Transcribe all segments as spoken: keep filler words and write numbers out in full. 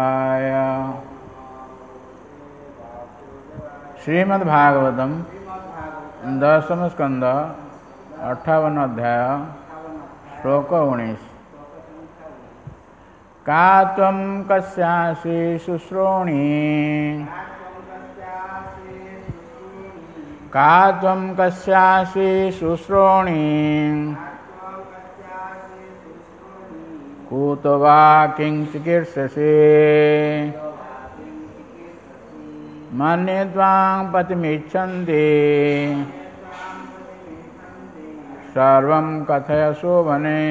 वासुदेवाय। श्रीमद्भागवतम दशम स्कंद अट्ठावन अध्याय श्लोक उन्नीस। का त्वं कस्यासि शुश्रोणि का त्वं कस्यासि शुश्रोणि कुत वा किं चिकीर्षसि मन्ये त्वां पतिमिच्छन्ति सर्वं कथयसो वने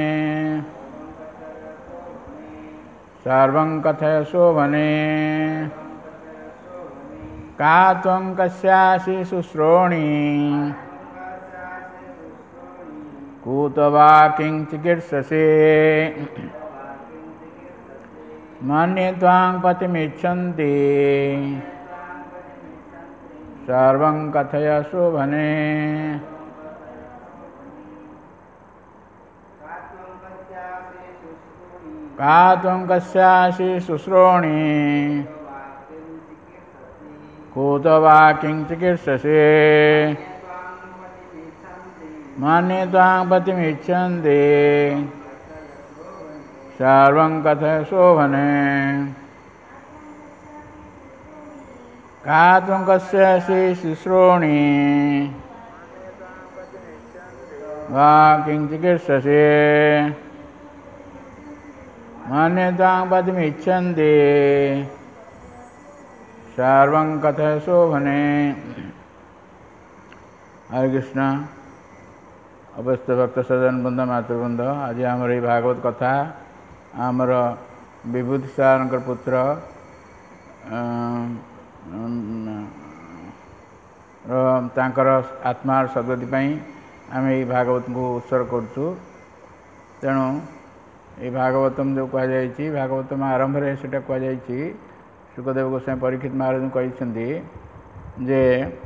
सर्वं कथयसो वने। का त्वं कस्यासि शुश्रोणि कुत वा किं चिकीर्षसि मन्ये त्वां पतिमिच्छन्ति सर्वं कथयसो वने। का त्वं कस्यासि शुश्रोणि कुत वा किं चिकीर्षसि मन्ये त्वां पतिमिच्छन्ति सर्वं कथयसो वने। का त्वं कस्यासि शुश्रोणि वा किं चिकीर्षसि मन्ये त्वां पतिमिच्छन्ति सर्वं कथयसो वने। हरे कृष्ण। अवस्थ भक्त सज्जन बंद मातृवृंद, आज आमर ये भागवत कथा आमर विभूति सार पुत्र तांकर आत्मार सद्गति पाई आम ये भागवत को उत्सर्ग करुचु। तेणु ये भागवतम जो कहुई भागवतम आरंभ रे सेटा कहुई सुखदेव गोस्वामी परीक्षित महाराज कहते जे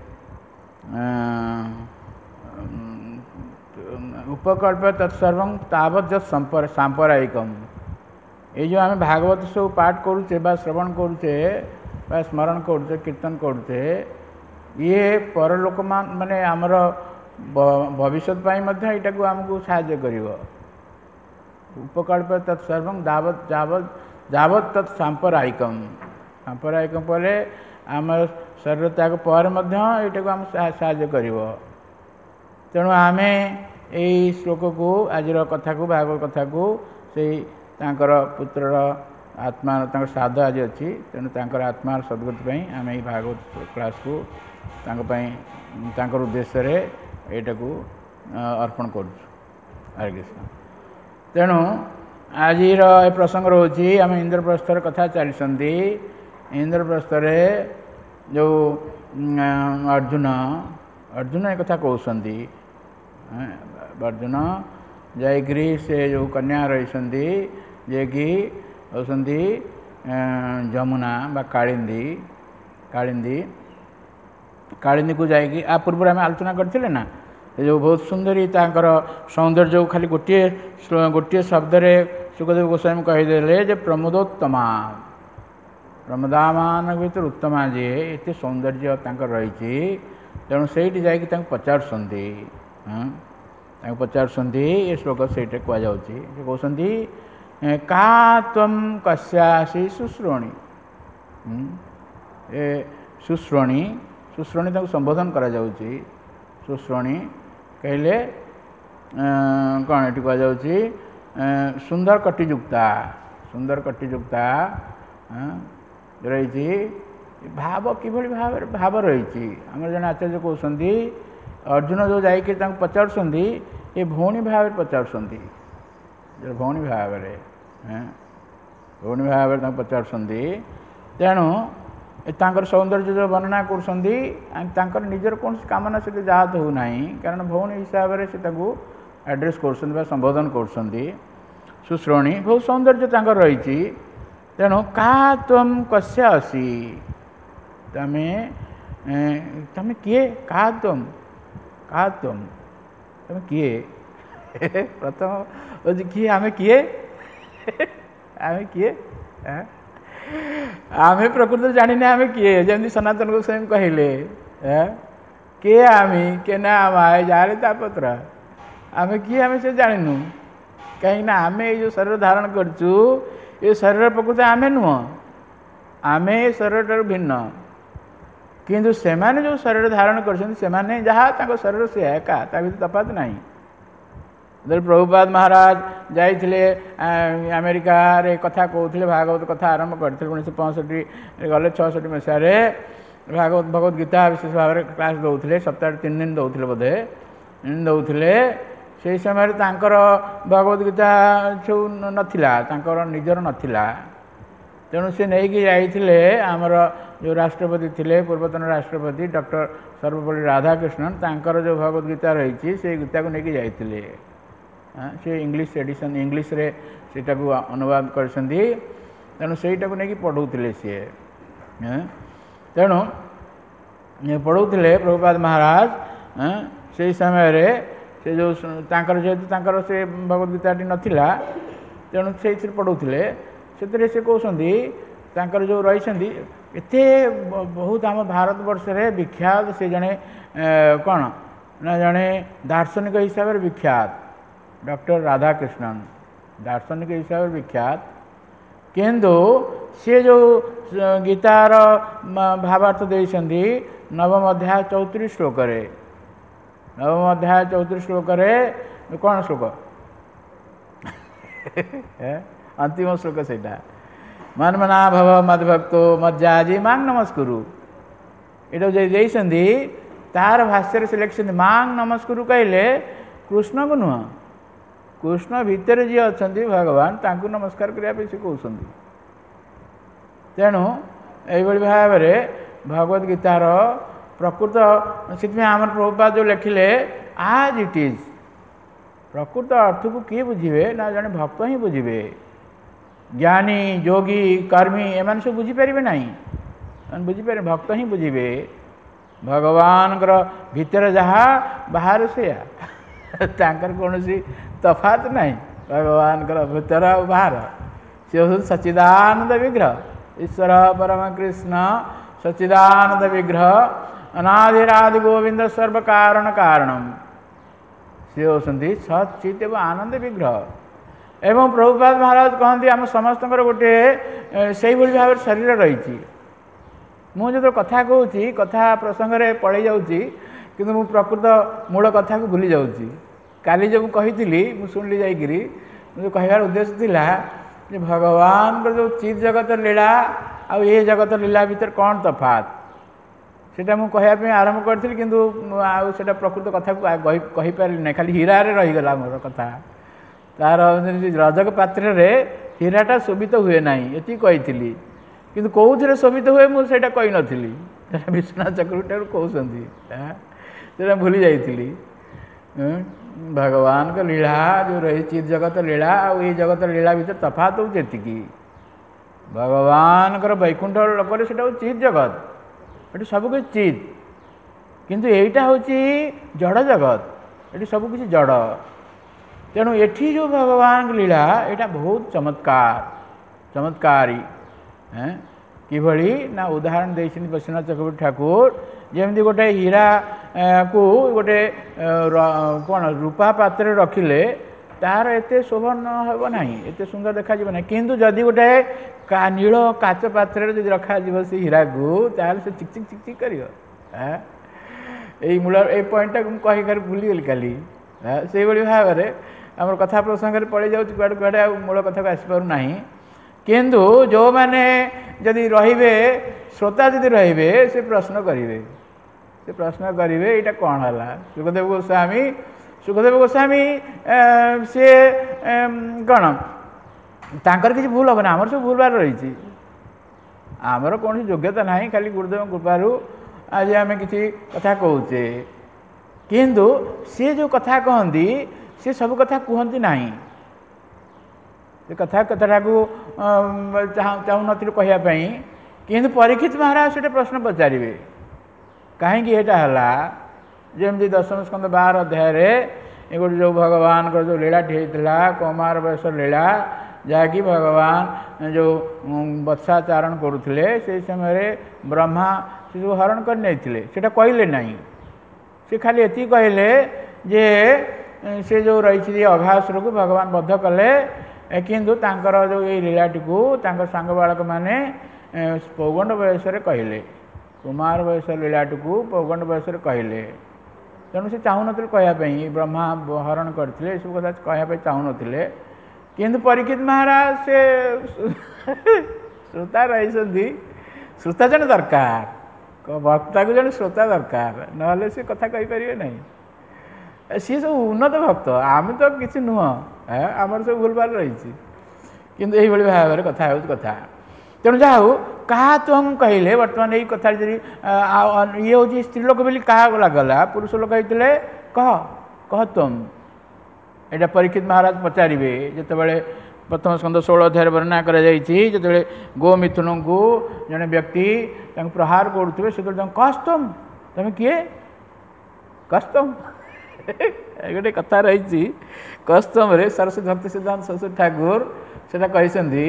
उपकल्प तत्सर्व तावत सांपरायिकम। ये जो आम भागवत सब पाठ करुचे बा श्रवण करुचे बा स्मरण करुचे कीर्तन करुचे ये परलोक माने आमर भविष्य यहाँ को आमको साहाय्य करिवो। उपकल्प तत्सर्व दावत जावत जावत तत् सांपरायिकम। सांपरायिकम पर आम शरीर त्याग पर यहाँ को आम साहाय्य करिवो। तेणु आम यही श्लोक को आज कथा को भागवत कथा को से तांकर पुत्रर आत्मा तांकर श्राद्ध आज अच्छी। तेणु तांकर आत्मार सद्गति पाई आम यही भागवत क्लास को तांकर उद्देश्य रे एटा को अर्पण करूँ। हरे कृष्ण। तेणु आज प्रसंग रोची आम इंद्रप्रस्थर कथा चलती। इंद्रप्रस्थ जो अर्जुन अर्जुन एक कथा कहते अर्जुन जाकरी से जो कन्या रही जे कि होती जमुना बा कालिंदी कालिंदी कालिंदी को जाकि आ पूर्व आम आलोचना करते ना जो बहुत सुंदरी तांकर सौंदर्य खाली गोटे गोटे शब्द रे सुखदेव गोस्वामी कहीदे जे प्रमोदोत्तमा प्रमोदामान भर उत्तमा जे एत सौंदर्य रही। तेणु से पचारुंट पचारुंट ये श्लोक से कहते कहते का त्वं कस्यासि शुश्रोणि। शुश्रोणि शुश्रोणि संबोधन करा जाउची। शुश्रोणि कहले कौन ये कहुच्छी सुंदर कटिजुक्ता सुंदर कटिजुक्ता रही भाव किभली भाव भाव रही। आम जन आचार्य कहते अर्जुन जो जाकि पचारुंट ये भौणी भाव पचारुंट भौणी भाव भौणी भाव पचारुंट। तेणु तांकर सौंदर्य जो वर्णना कर निजर कौन कामना से जात हो ना कारण भौणी हिसाब से एड्रेस कर संबोधन कर शुश्रोणी बहुत सौंदर्य रही। तेणु का त्वं कस्य असि तमे तमे किए का त्वं का त्वं तमे किए प्रथम किए आम किए आम किए आमे प्रकृति जाने आमे किए जमी सनातन गोस्वामी कहले किए आमी के ना आए जारे तापत्र आमे किए आमे से जानू कहीं आमे ये जो शरीर धारण करचु ये शरीर प्रकृति आमे नुह आमे शरीर ठार भिन्न किंतु से माने जो शरीर धारण करछन से माने जहाँ ताको शरीर से एका ता भीतर तफात नहीं। प्रभुपाद महाराज जाइथिले अमेरिका रे कथा कहते भागवत कथा आरंभ करते उन्नीस पैंसठ गले छठी मसीह भागवत भगवत गीता विशेष भाव में क्लास दौले सप्ताह तीन दिन दौले बोधे दौले से समय तांकर भगवत गीता सब नथिला तांकर निजर नथिला तेणु से नहीं कि जाइथिले आमर जो राष्ट्रपति थिले पूर्वतन राष्ट्रपति डॉक्टर सर्वपल्ली राधाकृष्णन तांकर जो भगवत गीता रही से गीता को लेकिन जाइथिले से इंग्लिश एडिशन इंग्लिश रे सेटा को अनुवाद करछंदी तेणु सेटा को लेकिन पढ़ौथिले से तेणु पढ़ौथिले प्रभुपाद महाराज से समय रे से जो तांकर जेहेतु तांकर से भगवत गीता नथिला तेणु से पढ़ौथिले से से कहते तांकर जो रही एते बहुत आम भारत वर्ष रे विख्यात से जड़े कौन ना जड़े दार्शनिक हिसाब से विख्यात डॉक्टर राधाकृष्णन दार्शनिक हिसाब से विख्यात किंतु सी जो गीतार भावार्थ देइछंदी नवम अध्याय चौतीस श्लोक नवम अध्याय चौतीस श्लोक कौन श्लोक अंतिम श्लोक से मनमना भव मदभक्तो मज्जाजी मांग नमस्कुरु ये जैसे तार भाष्य से लिखिं मांग नमस्कुरु कहले कृष्ण को नुह कृष्ण भितर जी अच्छा भगवान तांको नमस्कार करने से कहते तेणु यही भाव में भगवद गीतार प्रकृत से आम प्रभुपाद जो लिखिले आज इट इज प्रकृत अर्थ को किए बुझे ना जड़े भक्त ही बुझे ज्ञानी योगी कर्मी एम सब बुझीपारे ना बुझीपारे भक्त ही बुझे भगवान भितर जहाँ बाहर से तांकर कौन तफात नहीं भगवान भितर बाहर सी हूँ सच्चिदानंद विग्रह ईश्वर परम कृष्ण सच्चिदानंद विग्रह अनादिरादि गोविंद सर्व कारण कारणम सी होती सचित एवं आनंद विग्रह एवं प्रभुपाद महाराज कहते आम समस्त गोटे से भाव में शरीर रही मुझे जो कथा कहूँ कथा प्रसंग में पड़े जाऊँगी कि प्रकृत मूल कथा को भूली जाऊँगी काली जो कही शुणिली जाकि जो कहार उद्देश्य थिला कि भगवान जो चित जगत लीला आउ ये जगत लीला भितर कौन तफात सेटा मु कहवाई आरंभ करी कि आटा प्रकृत कथा को कहीपारि ना खाली हीरा रहीगला मोर कथा तार रजक पात्र रे हीराटा शोभित हुए ना ये कही कि कौन शोभित हुए मुझे कही नी विश्वनाथ चक्रवर्ती कहते भूली जाइली भगवान का लीला जो रही चित जगत लीला आ ये जगत लीला भीतर तफात हो भगवान वैकुंठ लोक से चित जगत ये सबकिछ चित किंतु यहीटा हूँ जड़ जगत ये सबकिछ जड़ तेणु एठी जो भगवान लीला यहाँ बहुत चमत्कार चमत्कारी हैं किभली ना उदाहरण देते विश्वनाथ चक्रवर्ती ठाकुर जमी गोटे हीरा को गोटे कौन रूपा पात्र रखिले तार एत शोभन हे ना एत सुंदर देखा ना किंतु जदि गोटे का नील काच पात्र रखा से हीरा को ताल से चिक चिक चिक चिक कर मूल ये पॉइंट कही कर भूलीगली काली से भाव में आम कथा प्रसंग में पड़े जाऊँ कड़े कड़े मूल कथा को आसपार ना किंतु जो मैंने जदि रे श्रोता जदि रे से प्रश्न करेंगे से प्रश्न करेंगे यहाँ कौन है सुखदेव गोस्वामी सुखदेव गोस्वामी सी कौन तांकर किसी भूल हेना आमर सब भूल बार रही आमर कौन योग्यता ना खाली गुरुदेव कृपारू आज आम किसी कथा कहचे किंतु सी जो कथा कहती सी सब कथा कहती ना कथा कथा को चाहूँ नी कहवाई किंतु परीक्षित महाराज से प्रश्न पचारे कहीं यहाँ जमी दशम स्कंद बार अध्याय गोटे जो भगवान जो लीलाटी होता कौमार बयस लीला जहाँकि भगवान जो बत्साचारण करुले से समय ब्रह्मा से जो हरण कर नहीं सेटा कहले नहीं से खाली एति कहले जे से जो रही अघासुर को भगवान बद्ध कले किंतु तांकर जो ये लीलाटी को तांकर सांग बालक माने पौगंड बयस कहले कुमार बयस लीलाटी को पौगंड बयस कहले तेणु से चाहून कहवाई ब्रह्मा हरण करते सब कथा कहवाई चाहून किंतु परीक्षित महाराज से श्रोता रही श्रोता जन दरकार भक्ता को जन श्रोता दरकार ना से कथा कहींपारे ना सी सब उन्नत भक्त आम तो किसी नुह आमर सब भूल भाल रही किंतु यही भाव में कथा हो कथा तेणु जहा हो क्या तुम कहले बर्तमान यही कथा ये हूँ स्त्रीलोक बोली क्या लगला पुरुष लोक होते कह कह तुम यहाँ परीक्षित महाराज पचारे जिते प्रथम स्कंद षोल अध्याय वर्णना कर गो मिथुन को जड़े व्यक्ति प्रहार करुवे से कस तुम तुम किए कस तुम गोटे कथा रही कस्तम सरस्वती भक्ति सिद्धांत सरस्वती ठाकुर से कहते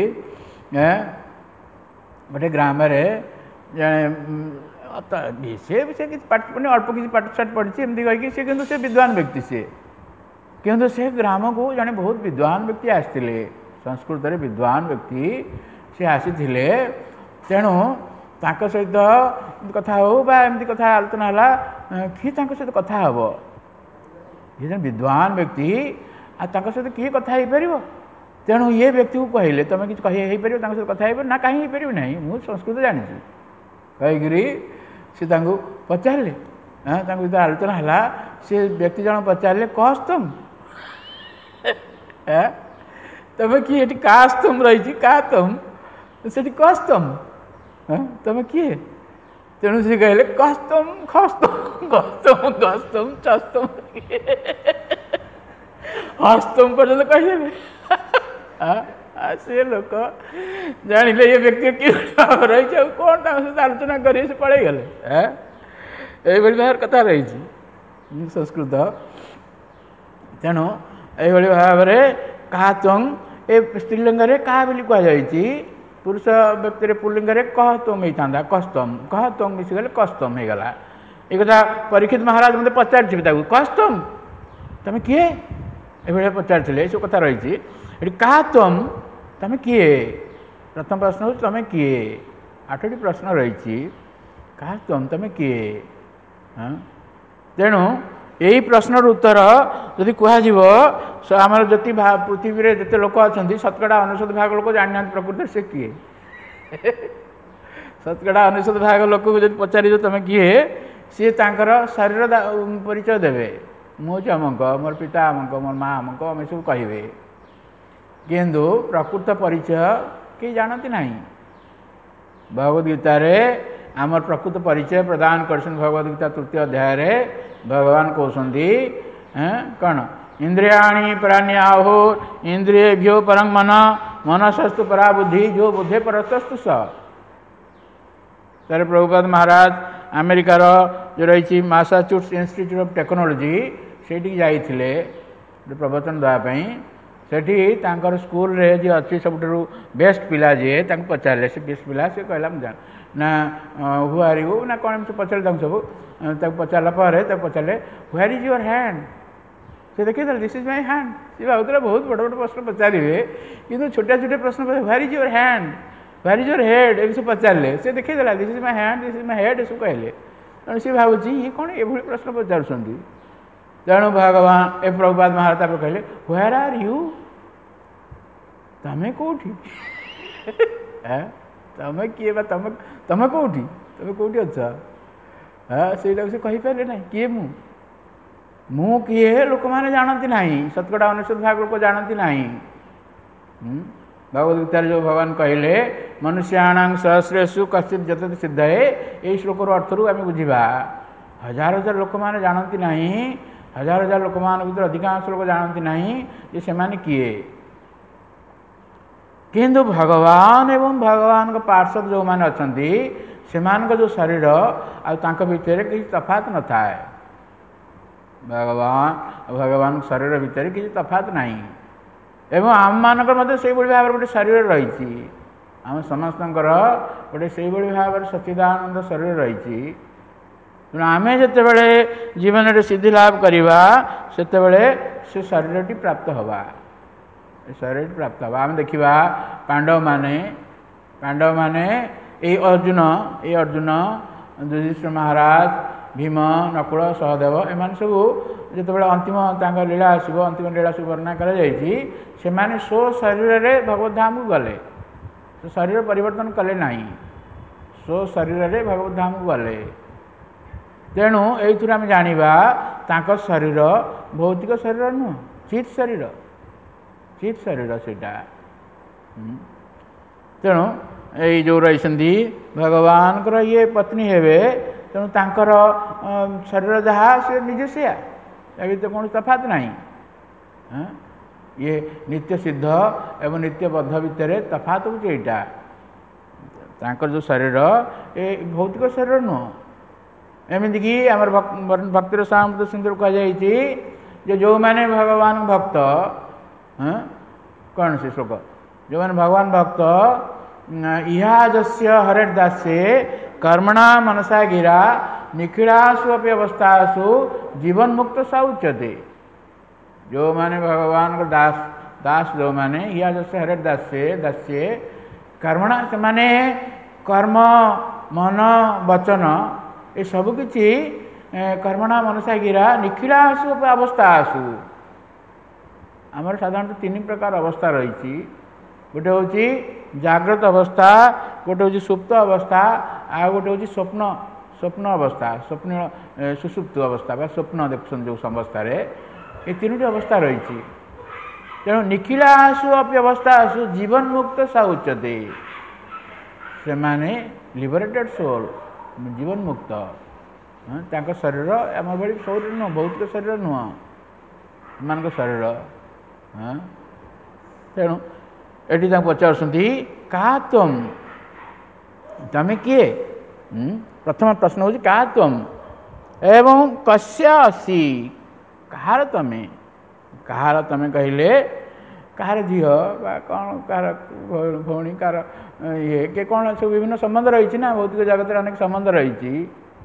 गोटे ग्राम जड़े से अल्प किसी पाठशाठ पढ़ी एमती कहीकि सी कि विद्वान व्यक्ति सी किंतु से ग्राम को जड़े बहुत विद्वान व्यक्ति आसते संस्कृत विद्वान व्यक्ति सी आसी तेणु तांक सहित कथा हो एमती कथा आलोचना है किए सहित कथा हम ये जन विद्वान व्यक्ति आक सहित किए कथा हो पार तेणु ये व्यक्ति को कहले तुम कि सहित कथा हो ना कहीं हो ना मुझे संस्कृत जानी कहीकि सी पचारे भर आलोचना है सी व्यक्ति जन पचारे कस तुम तुम किए कास तुम रही का तुम से कस तुम तुम किए तेणु सी कहले कस्तम खस्तम गस्तम गस्तम चस्तम हस्तम पर्यटन कहे से लोक जान ये व्यक्ति किए रही कौन सहित आलोचना कर पड़े गले ये भाव कथा रही संस्कृत तेणु ये भाव में क्या तुम ए स्त्रीलिंग क्या कहुई पुरुष व्यक्ति पुल्लिंग कह तुम होता कस्तम कह तुम मिसीगले कस्तम हो गला ये कथा परीक्षित महाराज मत पचार कस्तम तुम किए ये पचारे सब कथा रही क्या तुम तुम किए प्रथम प्रश्न हो तुम किए आठटी प्रश्न रही क्या तुम तुम किए तेणु यही प्रश्नर उत्तर जदि कह आमर जी पृथ्वी में जिते लोक अच्छा शतकड़ा अनेशत भाग लोक जाना प्रकृत से किए शतकड़ा अनेशत भाग लोक को जब पचार तुम किए सी तांकर शरीर परिचय देवे मुझे अमक मोर पिता अमक मोर माँ अमक आम सब कहे किंतु प्रकृत परिचय कि जानती ना भगवद गीतार आमर प्रकृत परिचय प्रदान कर भगवद गीता तृतीय अध्याय भगवान कहते कौन इंद्रियाणी परान्याहो इंद्रियभ्यो परं मन मनसस्तु परा बुद्धि जो बुद्धे परस्तस्तु स तारे प्रभुपाद महाराज अमेरिकार जो रही मैसाचुसेट्स इंस्टीट्यूट ऑफ टेक्नोलॉजी से जाइए प्रवचन देवाई सेठी तांकर स्कूल रे जी अच्छी सब बेस्ट पिला जी पचारे से बेस्ट पिला से कहला जान ना हुआर यू ना कौन पचारे सब पचारा पर पचारे व्हेयर इज योर हैंड से देखिए दिस इज माय हैंड सी भावुला बहुत बड़ बड़ प्रश्न पचारे कि छोटा छोटे प्रश्न where is your hand where is your head ये सब पचारे से देखिए this is my hand this is my head सब कहले तेणु सी भावुची ये कौन ये प्रश्न पचार तेणु भगवान ए प्रभुपाद महाराज कहले व्हेयर आर यू तमें कौटी तमें किए तुम तुम कौटी तुम कौटी अच्छा से कहींपारे ना किए मु मु किए लोक मैंने जानती ना शतकड़ा अनेशत भाग लोक जानती ना भगवद गीतार जो भगवान कहले मनुष्याणां सहस्रेषु कश्चित् जतति सिद्धये यही श्लोकर अर्थ रू आम बुझा हजार हजार लोक मैंने जानती ना हजार हजार लोक मान भर अधिकांश लोक जानती ना ये से किए किंतु भगवान एवं भगवान का पार्षद जो मैंने अच्छा से जो शरीर आंक भितर किसी तफात न थाए भगवान भगवान शरीर भितर किसी तफात नहीं ଏବଂ ଆମମାନଙ୍କର ମଧ୍ୟ ସେଇଭଳି ଭାବରେ ଗୋଟେ ଶରୀର ରହିଛି। ଆମ ସମସ୍ତଙ୍କର ଗୋଟେ ସେଇଭଳି ଭାବରେ ସଚ୍ଚିଦାନନ୍ଦ ଶରୀର ରହିଛି। ତେଣୁ ଆମେ ଯେତେବେଳେ ଜୀବନରେ ସିଦ୍ଧି ଲାଭ କରିବା ସେତେବେଳେ ସେ ଶରୀରଟି ପ୍ରାପ୍ତ ହେବା, ଏ ଶରୀରଟି ପ୍ରାପ୍ତ ହେବା। ଆମେ ଦେଖିବା ପାଣ୍ଡବମାନେ ପାଣ୍ଡବମାନେ ଏଇ ଅର୍ଜୁନ ଏଇ ଅର୍ଜୁନ ଯୁଧିଷ୍ଠିର ମହାରାଜ, ଭୀମ, ନକୁଳ, ସହଦେବ ଏମାନେ ସବୁ ଯେତେବେଳେ ଅନ୍ତିମ ତାଙ୍କ ଲୀଳା ଆସିବ, ଅନ୍ତିମ ଲୀଳା ସବୁ ବର୍ଣ୍ଣନା କରାଯାଇଛି, ସେମାନେ ସ୍ୱ ଶରୀରରେ ଭଗବତ ଧାମକୁ ଗଲେ, ସେ ଶରୀର ପରିବର୍ତ୍ତନ କଲେ ନାହିଁ, ସ୍ୱ ଶରୀରରେ ଭଗବତ ଧାମକୁ ଗଲେ। ତେଣୁ ଏଇଥିରୁ ଆମେ ଜାଣିବା ତାଙ୍କ ଶରୀର ଭୌତିକ ଶରୀର ନୁହଁ, ଚିତ୍ ଶରୀର, ଚିତ୍ ଶରୀର ସେଇଟା। ତେଣୁ ଏଇ ଯେଉଁ ରହିଛନ୍ତି ଭଗବାନଙ୍କର ଇଏ ପତ୍ନୀ ହେବେ, ତେଣୁ ତାଙ୍କର ଶରୀର ଯାହା ସେ ନିଜେ ସେୟା, ତା ଭିତରେ କୌଣସି ତଫାତ ନାହିଁ। ଇଏ ନିତ୍ୟ ସିଦ୍ଧ ଏବଂ ନିତ୍ୟବଦ୍ଧ ଭିତରେ ତଫାତ ହେଉଛି ଏଇଟା। ତାଙ୍କର ଯେଉଁ ଶରୀର ଏ ଭୌତିକ ଶରୀର ନୁହଁ। ଏମିତିକି ଆମର ଭକ୍ତିର ସାମୃତ ସିନ୍ଧୁରେ କୁହାଯାଇଛି ଯେ ଯେଉଁମାନେ ଭଗବାନ ଭକ୍ତ, କ'ଣ ସେ ଶ୍ଲୋକ, ଯେଉଁମାନେ ଭଗବାନ ଭକ୍ତ ଇହା ଯସ୍ୟ ହରେର୍ ଦାସ୍ୟେ କର୍ମଣା ମନସା ଗିରା ନିଖିଳାସୁ ଅପି ଅବସ୍ଥାସୁ ଜୀବନ ମୁକ୍ତ ସା ଉଚ୍ୟତେ। ଯେଉଁମାନେ ଭଗବାନଙ୍କ ଦାସ ଦାସ ଯେଉଁମାନେ ଇହା ଯସ୍ୟ ହରେର୍ ଦାସ୍ୟେ ଦାସ୍ୟେ କର୍ମଣା, ସେମାନେ କର୍ମ ମନ ବଚନ ଏସବୁ କିଛି କର୍ମଣା ମନସା ଗିରା ନିଖିଳାସୁ ଅପି ଅବସ୍ଥାସୁ। ଆମର ସାଧାରଣତଃ ତିନି ପ୍ରକାର ଅବସ୍ଥା ରହିଛି। ଗୋଟେ ହେଉଛି ଜାଗ୍ରତ ଅବସ୍ଥା, ଗୋଟେ ହେଉଛି ସୁପ୍ତ ଅବସ୍ଥା, ଆଉ ଗୋଟେ ହେଉଛି ସ୍ୱପ୍ନ ସ୍ୱପ୍ନ ଅବସ୍ଥା, ସ୍ୱପ୍ନ ସୁସୁପ୍ତ ଅବସ୍ଥା ବା ସ୍ୱପ୍ନ ଦେଖୁଛନ୍ତି ଯେଉଁ ଅବସ୍ଥାରେ, ଏ ତିନୋଟି ଅବସ୍ଥା ରହିଛି। ତେଣୁ ନିଖିଳାସୁ ଅପି ଅବସ୍ଥାସୁ ଜୀବନ ମୁକ୍ତ ସା ଉଚ୍ୟତେ। ସେମାନେ ଲିବରେଟେଡ୍ ସୋଲ୍, ଜୀବନ ମୁକ୍ତ। ତାଙ୍କ ଶରୀର ଆମ ଭଳି ଶରୀର ନୁହଁ, ଭୌତିକ ଶରୀର ନୁହଁ ସେମାନଙ୍କ ଶରୀର। ତେଣୁ ଏଠି ତାଙ୍କୁ ପଚାରୁଛନ୍ତି କାହା ତ୍ୱମ୍, ତମେ କିଏ? ପ୍ରଥମ ପ୍ରଶ୍ନ ହେଉଛି କାହା ତ୍ୱମ୍ ଏବଂ କସ୍ୟ ଅସି, କାହାର ତମେ? କାହାର ତମେ କହିଲେ କାହାର ଝିଅ ବା କ'ଣ, କାହାର ଭଉଣୀ, କାହାର ଇଏ କିଏ କ'ଣ, ସବୁ ବିଭିନ୍ନ ସମ୍ବନ୍ଧ ରହିଛି ନା, ଭୌତିକ ଜଗତରେ ଅନେକ ସମ୍ବନ୍ଧ ରହିଛି।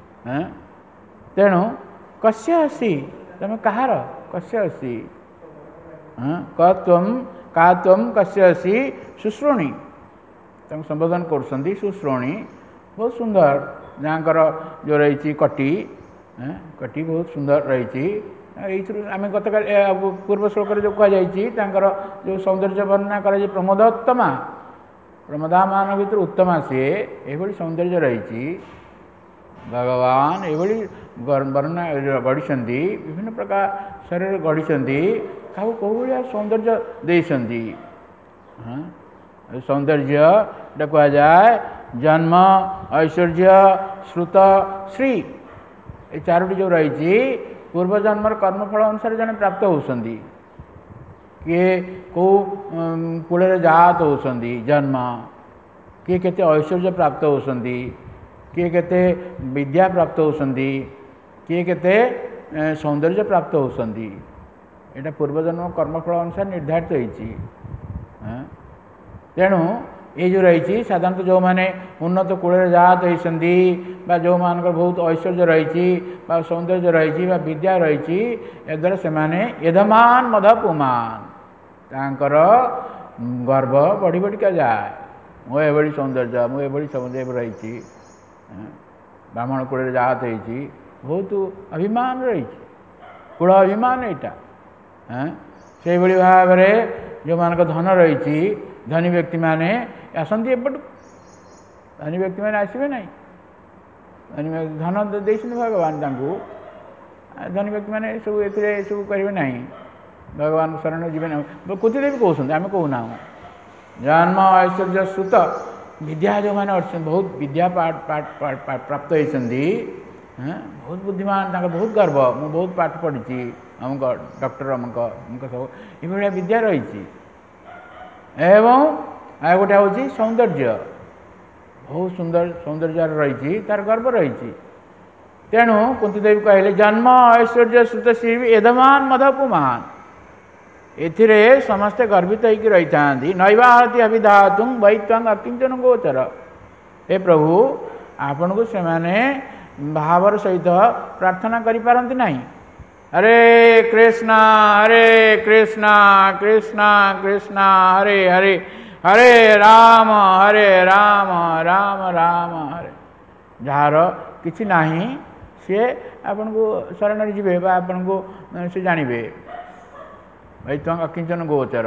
ତେଣୁ କସ୍ୟ ଅସି, ତମେ କାହାର? କସ୍ୟ ଅସି, କ ତ୍ୱମ୍, କାହା ତ୍ୱମ୍ କସ୍ୟ ଅସି ଶୁଶ୍ରୋଣୀ, ତାଙ୍କୁ ସମ୍ବୋଧନ କରୁଛନ୍ତି ଶୁଶ୍ରୋଣୀ। ବହୁତ ସୁନ୍ଦର, ଯାହାଙ୍କର ଯେଉଁ ରହିଛି କଟି, କଟି ବହୁତ ସୁନ୍ଦର ରହିଛି। ଏଇଥିରୁ ଆମେ ଗତକାଲି ପୂର୍ବ ଶ୍ଲୋକରେ ଯେଉଁ କୁହାଯାଇଛି ତାଙ୍କର ଯେଉଁ ସୌନ୍ଦର୍ଯ୍ୟ ବର୍ଣ୍ଣନା କରାଯାଇଛି, ପ୍ରମୋଦୋତ୍ତମା, ପ୍ରମୋଦାମାନଙ୍କ ଭିତରୁ ଉତ୍ତମା ସିଏ, ଏଭଳି ସୌନ୍ଦର୍ଯ୍ୟ ରହିଛି। ଭଗବାନ ଏଭଳି ବର୍ଣ୍ଣନା ଗଢ଼ିଛନ୍ତି, ବିଭିନ୍ନ ପ୍ରକାର ଶରୀରରେ ଗଢ଼ିଛନ୍ତି, କାହାକୁ କେଉଁ ଭଳିଆ ସୌନ୍ଦର୍ଯ୍ୟ ଦେଇଛନ୍ତି। ସୌନ୍ଦର୍ଯ୍ୟ ଏଟା କୁହାଯାଏ ଜନ୍ମ, ଐଶ୍ୱର୍ଯ୍ୟ, ଶ୍ରୁତ, ଶ୍ରୀ, ଏ ଚାରୋଟି ଯେଉଁ ରହିଛି ପୂର୍ବଜନ୍ମର କର୍ମଫଳ ଅନୁସାରେ ଜଣେ ପ୍ରାପ୍ତ ହେଉଛନ୍ତି। କିଏ କେଉଁ କୂଳରେ ଜାତ ହେଉଛନ୍ତି ଜନ୍ମ, କିଏ କେତେ ଐଶ୍ୱର୍ଯ୍ୟ ପ୍ରାପ୍ତ ହେଉଛନ୍ତି, କିଏ କେତେ ବିଦ୍ୟା ପ୍ରାପ୍ତ ହେଉଛନ୍ତି, କିଏ କେତେ ସୌନ୍ଦର୍ଯ୍ୟ ପ୍ରାପ୍ତ ହେଉଛନ୍ତି। ଏଇଟା ପୂର୍ବଜନ୍ମ କର୍ମଫଳ ଅନୁସାରେ ନିର୍ଦ୍ଧାରିତ ହେଇଛି। ତେଣୁ ଏ ଯେଉଁ ରହିଛି ସାଧାରଣତଃ ଯେଉଁମାନେ ଉନ୍ନତ କୂଳରେ ଜାତ ହେଇଛନ୍ତି ବା ଯେଉଁମାନଙ୍କର ବହୁତ ଐଶ୍ୱର୍ଯ୍ୟ ରହିଛି ବା ସୌନ୍ଦର୍ଯ୍ୟ ରହିଛି ବା ବିଦ୍ୟା ରହିଛି, ଏଦ୍ୱାରା ସେମାନେ ଏଧମାନ ମଧ ପୁମାନ, ତାଙ୍କର ଗର୍ବ ବଢ଼ି ବଢ଼ିକା ଯାଏ। ମୁଁ ଏଭଳି ସୌନ୍ଦର୍ଯ୍ୟ, ମୁଁ ଏଭଳି ସୌନ୍ଦର୍ଯ୍ୟ ରହିଛି, ବ୍ରାହ୍ମଣ କୂଳରେ ଜାତ ହେଇଛି, ବହୁତ ଅଭିମାନ ରହିଛି, କୂଳ ଅଭିମାନ ଏଇଟା। ସେଇଭଳି ଭାବରେ ଯେଉଁମାନଙ୍କ ଧନ ରହିଛି, ଧନୀ ବ୍ୟକ୍ତିମାନେ ଆସନ୍ତି ଏପଟକୁ, ଧନୀ ବ୍ୟକ୍ତିମାନେ ଆସିବେ ନାହିଁ। ଧନୀ ଧନ ଦେଇଛନ୍ତି ଭଗବାନ ତାଙ୍କୁ, ଧନୀ ବ୍ୟକ୍ତିମାନେ ଏସବୁ ଏଥିରେ ଏସବୁ କରିବେ ନାହିଁ, ଭଗବାନ ଶରଣ ଯିବେ ନାହିଁ। କୁନ୍ତୀଦେବୀ କହୁଛନ୍ତି, ଆମେ କହୁନାହୁଁ। ଜନ୍ମ, ଐଶ୍ୱର୍ଯ୍ୟ, ଶ୍ରୁତ, ବିଦ୍ୟା ଯେଉଁମାନେ ଅଛନ୍ତି, ବହୁତ ବିଦ୍ୟା ପ୍ରାପ୍ତ ହେଇଛନ୍ତି, ବହୁତ ବୁଦ୍ଧିମାନ, ତାଙ୍କର ବହୁତ ଗର୍ବ, ମୁଁ ବହୁତ ପାଠ ପଢ଼ିଛି, ଅମୁକ ଡକ୍ଟର ଅମୁକ ଅମୁକ ସବୁ ଏଭଳିଆ ବିଦ୍ୟା ରହିଛି। ଏବଂ ଆଉ ଗୋଟେ ହେଉଛି ସୌନ୍ଦର୍ଯ୍ୟ, ବହୁତ ସୁନ୍ଦର ସୌନ୍ଦର୍ଯ୍ୟ ରହିଛି, ତାର ଗର୍ବ ରହିଛି। ତେଣୁ କୁନ୍ତୀଦେବୀ କହିଲେ ଜନ୍ମ, ଐଶ୍ୱର୍ଯ୍ୟ, ଶ୍ରୁତ, ଶ୍ରୀ ଏଧମାନ ମଧ ପୁମାନ, एथिरे समस्ते गर्वित होकर रही था नैवाहति अभिधातुं वै त्वं अकिंचन गोचर। हे प्रभु आपण को से भावर सहित प्रार्थना करि पारंती नहीं। हरे कृष्णा हरे कृष्णा कृष्णा कृष्णा हरे हरे हरे राम हरे राम राम राम हरे। जार किछि नाही सी आपन को शरण जीवे बा आपन को से जानिबे भाई तुम अकिंचन गोचर।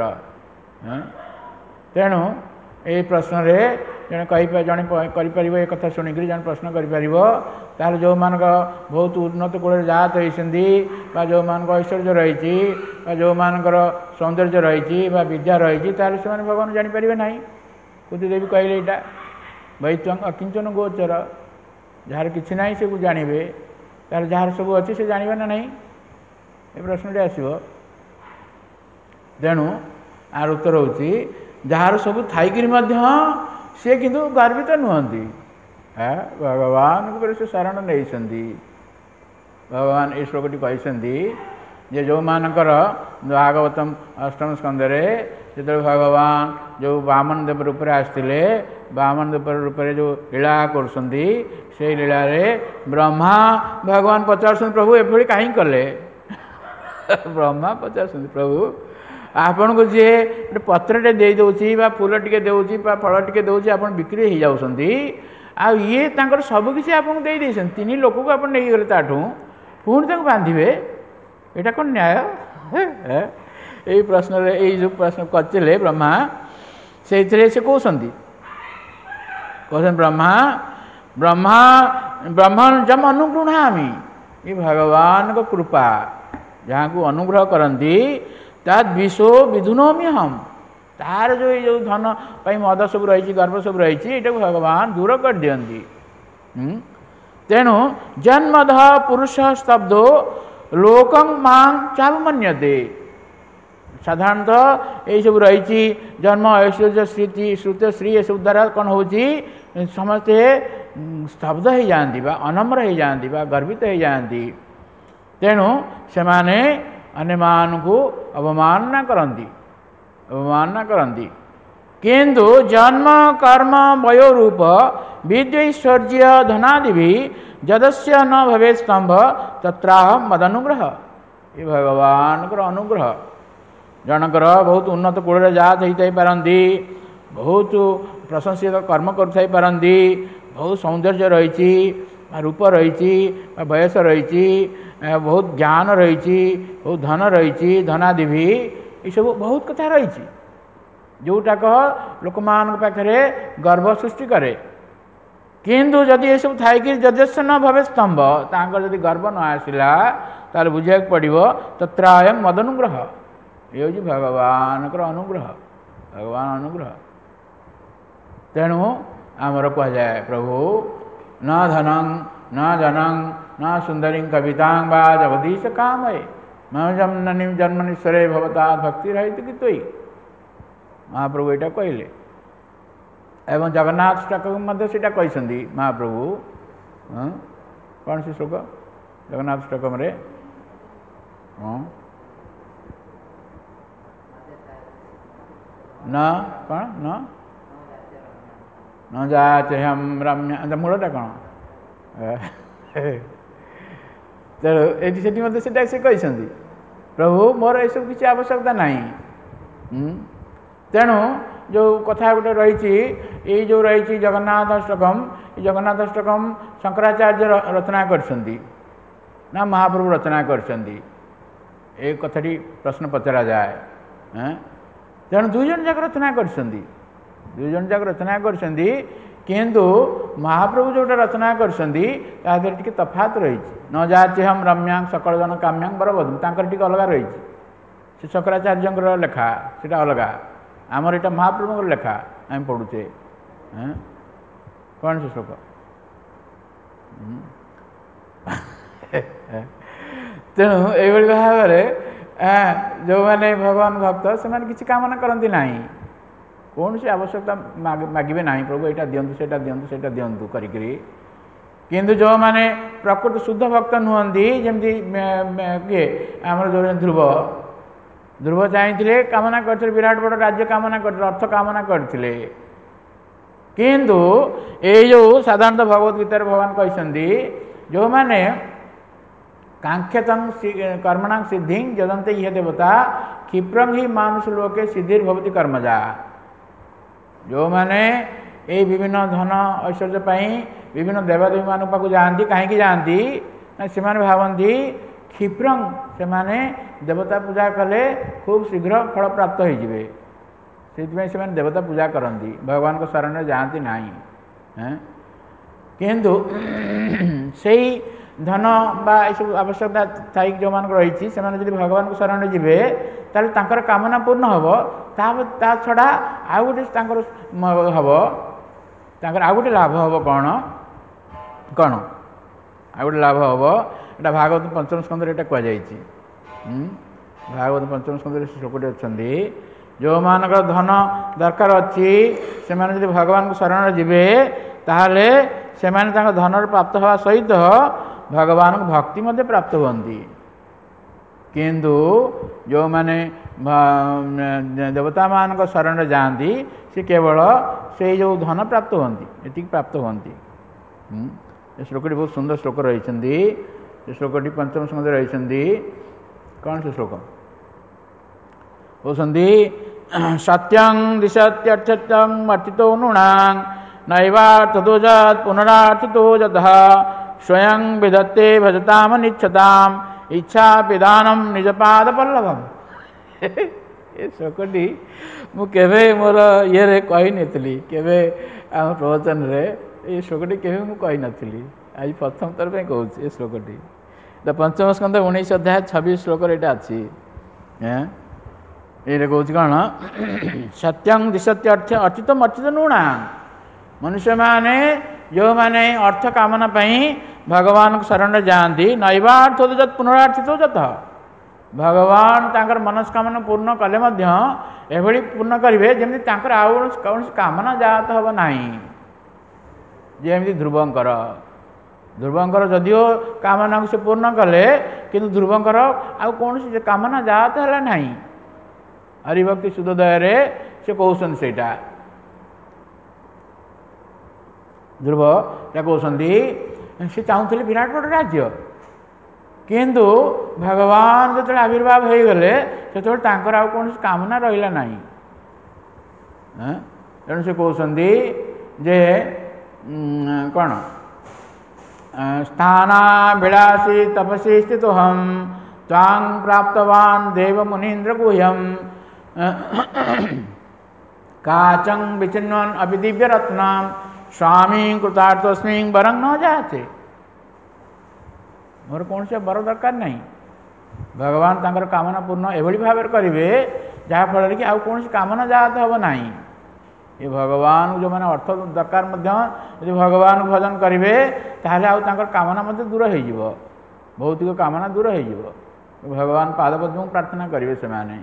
तेणु ये प्रश्न रे जने कहि जने करिपारिबो ए कथा सुनिक जने प्रश्न करिपारिबो तार जो मान बहुत उन्नत कूल जात होती जो मान ऐश्वर्य रही जो मान सौंदर्य रही विद्या रही तार से भगवान जानीपारे ना। कुंती देवी कहले यहाँ भाई तुम अकिंचन गोचर जार कि ना से जानवे तार जार सब अच्छी से जानवे ना नहीं ये प्रश्न आसो। तेणु आर उत्तर हूँ जार सब थी सी किंतु गर्वित नुहति भगवान को से शरण नहीं। भगवान ये श्लोकटी कहते जे जो मानकर भागवतम अष्टम स्कंदे जो भगवान जो वामन देव रूप आसते वामन देव रूप जो लीला कर लीला ब्रह्मा भगवान पचार प्रभु एभली कहीं कले ब्रह्मा पचार प्रभु आपण को जी गोटे पत्रटे दे दूसरी फूल टे दूसरी फल टे दूसरी आप बिक्री हो जाती आ ये तांकर सब किसी आपको दे देछन तीन लोक को आप नहीं गले ताठू पुणी तक बांधे यहाँ कौन न्याय यही प्रश्न यही जो प्रश्न करते ब्रह्मा से से कहते कहते ब्रह्मा ब्रह्मा ब्रह्म जम अनुगृहामी ये भगवान को कृपा जहाँ को अनुग्रह करती तद विषो विधुनोमी हम तार जो जो धन पाई मद सब रही गर्भ सब रही ये भगवान दूर कर दियंती। तेणु जन्मध पुरुष स्तब्धो लोकं मांग चावमन्यते। साधारणतः ये सब रही जन्म ऐश्वर्य स्थिति श्रुत श्री ये सब द्वारा कौन हो समस्ते स्तब्ध हो जाती अनम्र हो जाती गर्वित हो जाती। तेणु से माने अन्य मान को अवमानना करती अवमानना करती किंतु जन्म कर्म वयोरूप विद्यैश्वर्य धनादि जदस्य न भवे स्तंभ तत्राह मदनुग्रह। ये भगवान को अनुग्रह जनकर बहुत उन्नत कूल जात होता पारती बहुत प्रशंसित कर्म कर पारती बहुत सौंदर्य रही रूप रही बयस रही बहुत ज्ञान रही बहुत धन रही धनादि भी ये सब बहुत कथा रही जोटाक लोक मान पाखे गर्व सृष्टि करे किंतु जदि ये सब थी जजस्व न भवे स्तंभ तांकर जदि गर्व न आसला तार बुझा पड़ो तत्रायं मदनुग्रह। ये हूँ भगवान अनुग्रह भगवान अनुग्रह। तेणु आमर कहुए प्रभु न धनं न जनं न सुंदरी कवितां वा जगदीश कामये मम जन्मनि जन्मनीश्वरे भवता भक्ति रहित कि तुई महाप्रभु यहाँ कहले एवं जगन्नाथ स्टक से कहते महाप्रभु कौन सी श्लोक जगन्नाथ स्टकम रे हाँ न कौन न न जाचे हम रम्य मूलटा कौन तेणु ये से कहते प्रभु मोर ये सब किसी आवश्यकता नहीं। तेणु जो कथा गोटे रही ये जो रही जगन्नाथ अष्टकम जगन्नाथ अष्टकम शंकराचार्य रचना करछंती ना महाप्रभु रचना करछंती एक कथाटी प्रश्न पचरा जाए। तेणु दुई जन जाक रचना करछंती दुई जन जाक रचना करछंती किंतु महाप्रभु जोटा रचना करछंती तादेर टिके तफात रही न जाचे हम रम्यांग सकल जन काम्यांग बरबद तांकर टिके अलग रही से शंकराचार्य लेखा सेटा अलगा आमर यहाँ महाप्रभु लेखा आम पढ़ुचे कौन से श्लोक तेणु ये भाव में जो मैंने भगवान भक्त से किसी कामना करती ना कौन सी आवश्यकता मागे ना प्रभु यहाँ दिंतु से दिंतु से दिंतु करी किंतु जो मैंने प्रकृत शुद्ध भक्त नुहति जमती किए आमर जो ध्रुव ध्रुव चाहिए कामना करते विराट बड़ राज्य कामना करते अर्थ कामना करते किंतु ये जो साधारणतः भगवत गीतार भगवान कहते जो मैंने कांक्षतं कर्मणां सिद्धि जदंते यह देवता क्षिप्रं ही मानुष लोके सिद्धिर्भवति कर्मजा जो मैंने ये विभिन्न धन ऐश्वर्य विभिन्न देवादेवी मान पाक जाती कहीं जाती से भावती क्षिप्रं से देवता पूजा कले खूब शीघ्र फल प्राप्त होइजिबे से देवता पूजा करती भगवान को शरण में जाती ना किंतु से धन बा सब आवश्यकता थी जो मान रही से भगवान को शरण जीवे ताल तांकर कामना पूर्ण हम ता छड़ा आउ गोटे हम तांकर आउ गोटे लाभ हम कौन कौन आउ गोटे लाभ हम एटा भागवत पंचम स्कंदर एटा कह जाइए भागवत पंचम स्कंदर श्लोकटे अच्छा जो मान धन दरकार अच्छी से भगवान को शरण जीवे ताहले से धन प्राप्त हवा सहित भगवान को भक्ति मध्य प्राप्त होती किंतु जो माने देवता मान शरण जाती से केवल से जो धन प्राप्त होती ये प्राप्त होती श्लोकटी बहुत सुंदर श्लोक रही श्लोकटी पंचम स्कंद रही कौन से श्लोक बोलते सत्यं दिशत्यर्थं मर्तितो नूणां नैवार्थदोजत् पुनरार्थितो यतः स्वयं विदत्ते भजतामनिच्छताम् इच्छा पिदानम निजपाद पल्लवम ये श्लोकटी मुझे मोर ये कही नी केवे आम प्रवचन रे ये श्लोकटी केवे मु कही नथली आज प्रथम थर पे कहूँ ये श्लोकटी तो पंचम स्कंद उन्नीस अध्याय छब्बीस श्लोक यहाँ अच्छी ये कौन कौन सत्यं दिशत्यर्थ अर्चित अर्चित नूणा मनुष्य माने जो माने अर्थ कामना भगवान को शरण जाती नैवार्थ जत पुनरार्थित जत भगवान तांकर मनस्कामना पूर्ण कले एभली पूर्ण करेंगे जमी आउ कौन कामना जात हम ना जमी ध्रुवंकर ध्रुवंकर जदिओ कामना को से पूर्ण कले किंतु ध्रुवंकर आउ कौन कामना जात है ना हरिभक्ति शुद्धोदय से कहते सेटा ध्रुव कहते से चाहूले विराट बड़ राज्य किंतु भगवान जो आविर्भाव हो गले से आउ कौन कामना रहा ना तेणु से कहते जे कौन स्थाना विलासी तपसी स्थित हम तांग प्राप्तवान देव मुनीन्द्र गुह्यम काचं विचिन्वन अभिदिव्य रत्नम स्वामी कृतार्थस्मी वरं न जाते मोर कौन से बर दरकार नहीं भगवान तांकर कामना पूर्ण एभली भाव करेंगे जहाँफल कि आउ कौन कामना जात हम ना ये भगवान जो मैंने अर्थ दरकार यदि भगवान भजन करेंगे ताहले आउ तांकर कामना मध्य दूर हो भौतिक कामना दूर हो भगवान पादपद्म प्रार्थना करेंगे से माने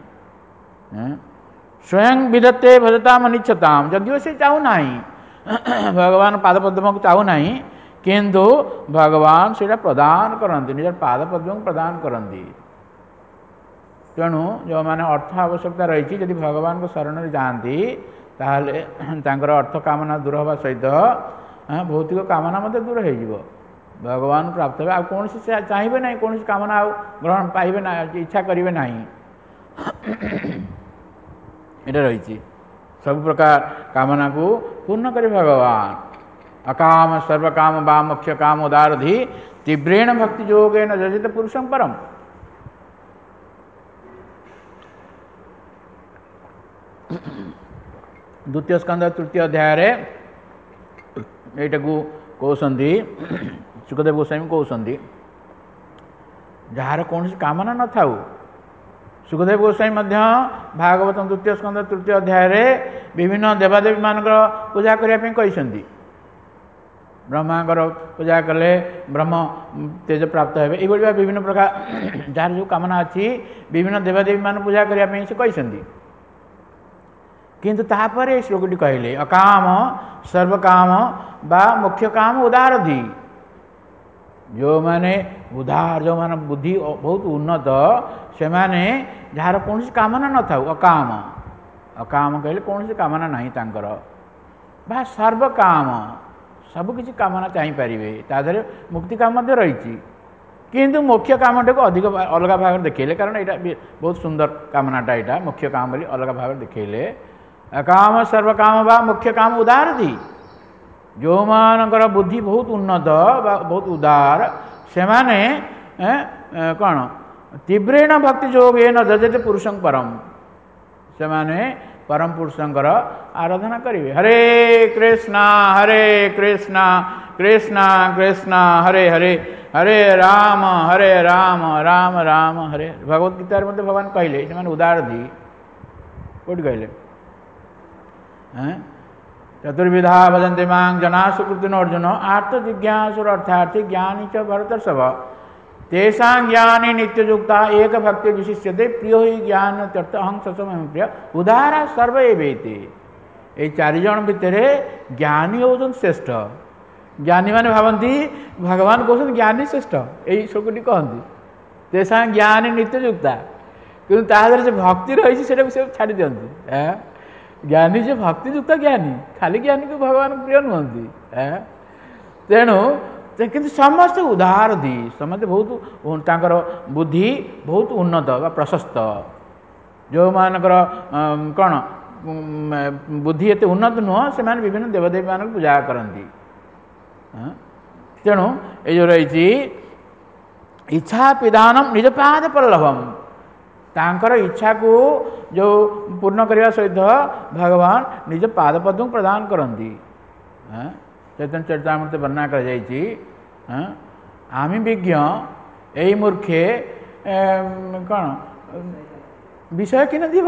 स्वयं विदत्ते भजताम अनिच्छताम जदिओ से चाहू ना भगवान पादपद्म को चाहू ना किंतु भगवान से प्रदान करती निज पादपद्म प्रदान करती तेणु जो मैंने अर्थ आवश्यकता रही यदि भगवान को शरण जाती ताहले तांकर अर्थ कामना दूर हवा सहित भौतिक कामना मत दूर हो भगवान प्राप्त हे आ कौन चाहिए ना कौन कामना आ ग्रहण पाइबे ना इच्छा करेंगे ना ये रही सब प्रकार कामना को पूर्ण करे भगवान अकाम सर्वकाम बा मुख्य काम उदारधि तीव्रेण भक्ति योगेन जजित पुरुषं परम द्वितीय स्कंद तृतीय अध्याय यहाँ को कहते सुखदेव गोस्वामी कहते जार कौन कामना न था सुखदेव गोस्वामी भागवतम द्वितीय स्कंद तृतीय अध्याय विभिन्न देवादेवी मान पूजा करने कहते ब्रह्मांकर पूजा कले ब्रह्म तेज प्राप्त हे ये विभिन्न प्रकार जार जो कामना अच्छी विभिन्न देवादेवी मान पूजा करने से कहते किंतु तापर श्लोकटी कहले अकाम सर्वकाम बा मुख्य काम उदारधि जो माने उदार जो मान बुद्धि बहुत उन्नत से माने जार कौन कामना न था अकाम अकाम कहले कौन कामना नहीं तांकर बा सर्व काम सबकि कामना चाहिए तादे मुक्ति काम रही किंतु मुख्य कामटा को अधिक अलग भाव देखले कारण यहाँ बहुत सुंदर कामनाटा यहाँ मुख्य काम बोली अलग भाव देखले काम सर्व काम बा मुख्य काम उदार दी जो मानकर बुद्धि बहुत उन्नत बहुत उदार से माने कौन तीव्रेण भक्ति जोगे न जजते पुरुषं परम से माने परम पुरुषंकर आराधना करेंगे। हरे कृष्णा हरे कृष्णा कृष्णा कृष्णा हरे हरे हरे राम हरे राम राम राम हरे भगवत गीतार मध्य भगवान कहले से उदार दी कौट कहले चतुर्विधा भजन्ते मां जना सुकृतिनो अर्जुन आर्थ जिज्ञासुर अर्थार्थी ज्ञानी च भरतर्षभ तेषां ज्ञानी नित्ययुक्ता एक भक्ति विशिष्यते प्रियो ही ज्ञान तीर्थ अहं ससम प्रिय उदारा सर्व एवेते ये चारिजण भितर ज्ञानी होउछन श्रेष्ठ ज्ञानी माने भावती भगवान कहते ज्ञानी श्रेष्ठ यही श्लोकटी कहती तेषां ज्ञानी नित्ययुक्ता कि तादर से भक्ति रही से छाड़ी दिखती ज्ञानी से भक्तियुक्त ज्ञानी खाली ज्ञानी को भगवान प्रिय नुहति तेणु कि समस्त उदार दी समस्त बहुत तांकर बुद्धि बहुत उन्नत प्रशस्त जो मानकर कौन बुद्धि एत उन्नत नुह से विभिन्न देवदेवी मान पूजा करती तेणु ये जो रही इच्छा पिदानम निज पाद पल्लभम तांकर इच्छा को जो पूर्ण करने सहित भगवान निज पादपद्म प्रदान करती चैतन्य चरितामृत वर्णना कर जाइए आम विज्ञ यही मूर्खे कौन विषय कि दिव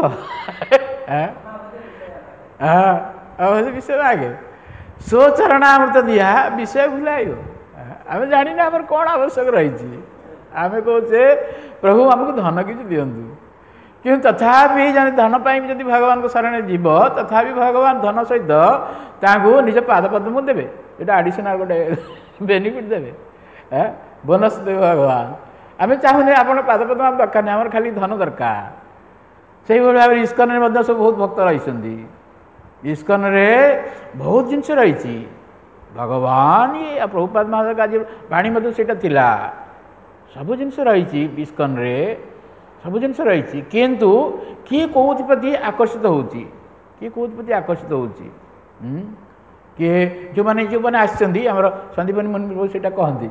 विषय आगे स्वचरणामृत दिया विषय भूलाइब आम जानी आम कौन आवश्यक रही आम कहे प्रभु आमको धन किसी दिंतु कि तथापि जाने धन पाई जब भगवान को शरण जीव तथापि भगवान धन सहित ताकू निज पादपद्म देवे ये आडिशनाल गोटे बेनिफिट देवे बोनस देवे भगवान आम चाहूने आप पादपद्म आम दरकार नहीं आम खाली धन दरकार से भाव इस्कन में सब बहुत भक्त रही इस्कन रे बहुत जिनस रही भगवान ये प्रभुपाद महाराज आज वाणी मध्य से सब जिनस रही इस्कन रे सब जिनस रही किंतु किए कौथ प्रति आकर्षित होती किए कौथ प्रति आकर्षित होती किए जो मैंने जो मैंने आसचंदी आमर संदीपन मुनि से कहती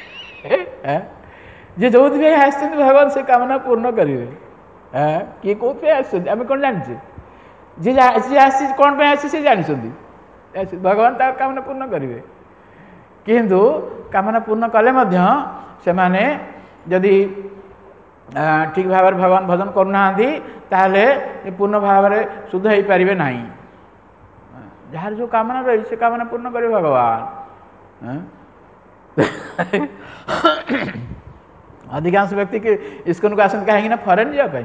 जे जो आस भगवान से कामना पूर्ण करेंगे किए कौथ आम कौन जानी जी जी आसी कौन पे आसी से जानते भगवान तार कामना पूर्ण करेंगे किंतु कामना पूर्ण कले से माने यदि ठीक भाव भगवान भजन करूना ताहले पूर्ण भाव शुद्ध हो पारे ना जार जो कामना रही से कामना पूर्ण करे भगवान अधिकांश व्यक्ति के इस्कन को आसते कहीं फरेन जावाई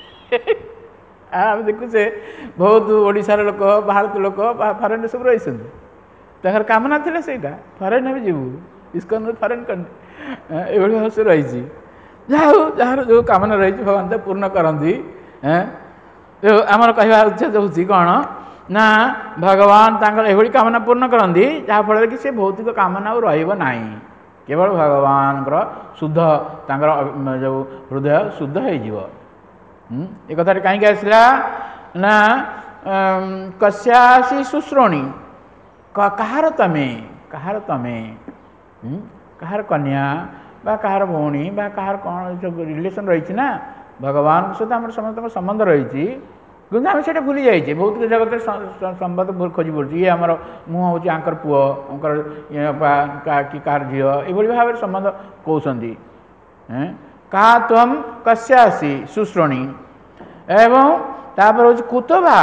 आम देखुचे बहुत ओडिशार लोक भारत लोक फरेन सब रही कामना थे से फरेन भी जीवु इस्कन फरेन कंट्री ये भाव से रही जाओ जार जो कामना रही भगवान तो पूर्ण करती आमर कह उद्देश्य हूँ कौन ना भगवान ये कामना पूर्ण करती जहाँफल कि से भौतिक कामना रही केवल भगवान शुद्ध जो हृदय शुद्ध हो ये कथा कहीं आसला ना कस्यासी शुश्रोणी कहार तमे कहार तमे कहार कन्या बा कहार भौणी बा कहार कौन जो रिलेशन रही ना भगवान सहित आम समस्त संबंध रही कि आम से भूली जाइए बहुत जगत संबंध खोजी पड़े ये आमर मुँह हूँ आंकर पुओ आंकर कि कहार झील ये भाव संबंध कहते का तम कस्यासी शुश्रोणी एवं तापर हूँ कुतबा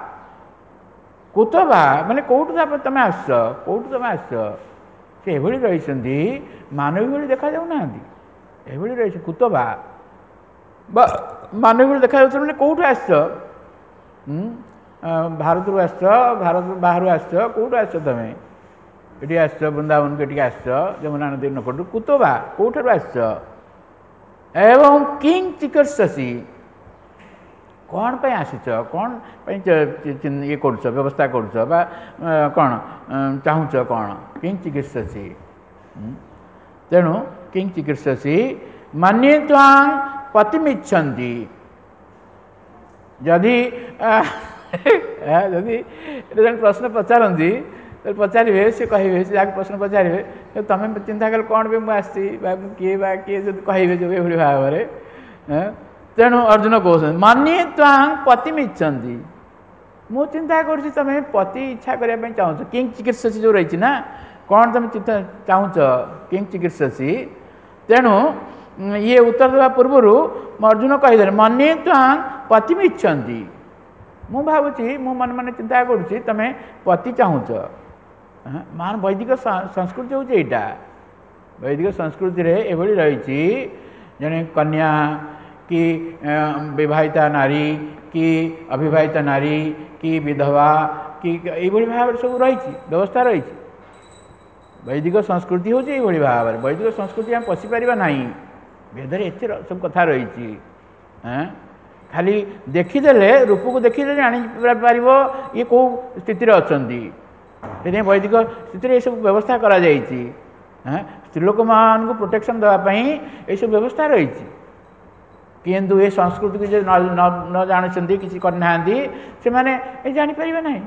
कुतबा माने कौटू तुम आस कौटू तुम आस से रही मानवी भाई देखा जाऊना ये रही कुतबा मानवी भाई देखा मैंने कौटू आस भारत रु आस भारत बाहर आस कौटू आस तुम ये आस वृंदावन के आस जमुना नदी नकटू कुतोबा कौठार आस एवं किंग चिकित्सी कौन पे आसीच कौन ये कर व्यवस्था कर कौन चाहूच कौन किंग चिकित्सी तेणु किंग चिकित्सी मान्ये तां पतिमिच्छन्ति जदि जदि प्रश्न पचारती तो पचारे सी कहे से प्रश्न पचारे तुम चिंता कल कौन भी मुझे किए बा किए जो कहे जो ये भाव में तेणु अर्जुन कहते मान्ये तां पतिमिच्छन्ति मु चिंता कर तुम पति इच्छा करने चाहूँ किंग चिकित्सी जो रही ना कौन तुम चाहूच किंग चिकित्सी तेणु ये उत्तर देवा पूर्व अर्जुन कहीदे मान्ये तां पतिमिच्छन्ति मु भावुची मु मन मन चिंता करुँच तुम पति चाहूच मान वैदिक संस्कृति हूँ यहाँ वैदिक संस्कृति एभली रही जड़े कन्या कि विवाहिता नारी कि अविवाहिता नारी कि विधवा कि यही भाव सब रही व्यवस्था रही वैदिक संस्कृति हूँ ये भाव में वैदिक संस्कृति आम पशिपार ना वेदर एत सब कथा रही खाली देखीदे रूप को देखीदे जापर ये कौ स्थित अच्छा वैदिक स्थित ये सब व्यवस्था करा स्त्रीलोक मान को प्रोटेक्शन देवाई ये सब व्यवस्था रही किंतु ये संस्कृति को जो न जानते किसी करना से मैंने जापर ना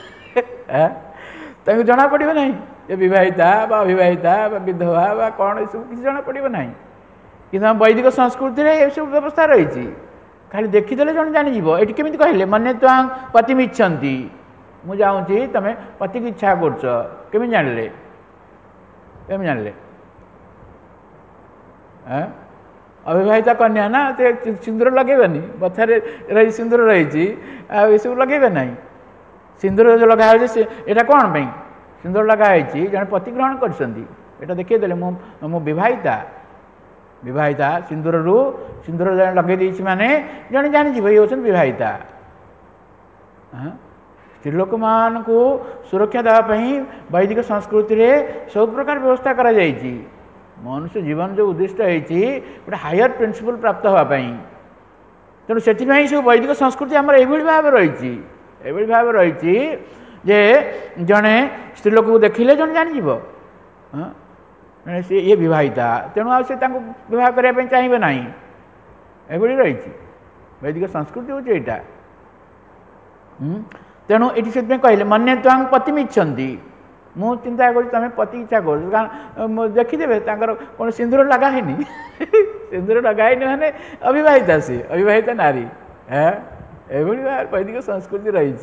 जना पड़े ना ये विवाहिता अविवाहिता विधवा बा कौन ये सब किसी जना पड़े ना कि वैदिक संस्कृति ये सब व्यवस्था रही खाली देखीदे जन जानी ये केमी कहले मन्ये तां पतिमिच्छन्ति मु जाऊँगी तुम पति की इच्छा करमी जानले केमी जानले अविवाहिता कन्या ना सिंदूर लगेबनी बथारे रही सिंदूर रही ये सब लगेबे ना सिंदूर जो लगाई यहाँ कौन पे सिंदूर लगाई जड़े पति ग्रहण कर देखीदे मु विवाहिता विवाहिता सिंदूर रु सिंदूर जन लगे माने जड़े जानी ये हूँ विवाहिता स्त्रीलोक मान को सुरक्षा देवाई वैदिक संस्कृति रे सब प्रकार व्यवस्था करा जायछि मनुष्य जीवन जो उद्दिष्ट होती गोटे हायर प्रिंसिपल प्राप्त होगापाई तेणु से सब वैदिक संस्कृति आम ये भाव रही ये भाव रही जे जड़े स्त्रीलोक को देखिले जन जानी सी ये विवाहिता तेणु आ विवाह करने चाहिए ना ये रही वैदिक संस्कृति हूँ यहाँ तेणु ये कहले मन्ये तां पतिमिच्छन्ति मु चिंता कर तुम पति इच्छा कर कारण देखीदे कौन सिंदूर लगाए सिंदूर लगाए मैंने अविवाहिता सी अविवाहिता नारी है ये वैदिक संस्कृति रही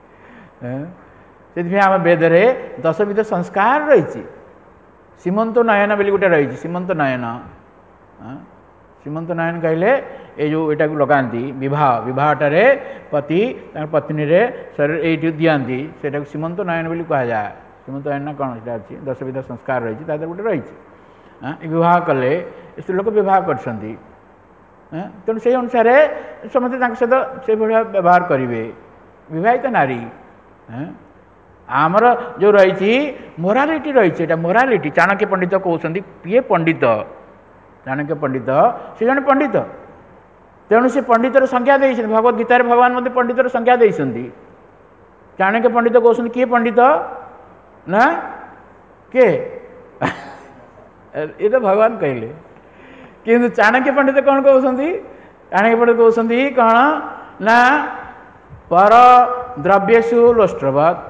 से आम वेदरे दशविध संस्कार रही सीमंत नयन बोली गोटे रही सीमंत नयन सीमंत नयन कहले ये जो यहाँ को लगाती बह बहटे पति पत्नी रे शरीर ये दिखाती से सीमंत नयन बोली कह जाए सीमंत नयन कौन से अच्छी दशविध संस्कार रही गोटे रही बह कले स्त्री लोक बह कर तेणु से अनुसार समस्त सहित से भाया व्यवहार करेंगे विवाहित नारी आमर जो रही मोरालिटी रही मोरालिटी चाणक्य पंडित कहते किए पंडित चाणक्य पंडित से जन पंडित तेणु से पंडितर संज्ञा दे भगवद गीतार भगवान मत पंडितर संज्ञा दे चाणक्य पंडित कहते किए पंडित ना के ये तो भगवान कहले कि चाणक्य पंडित कौन कहते चाणक्य पंडित कहते कौन ना पर द्रव्येषु लोष्ट्रवत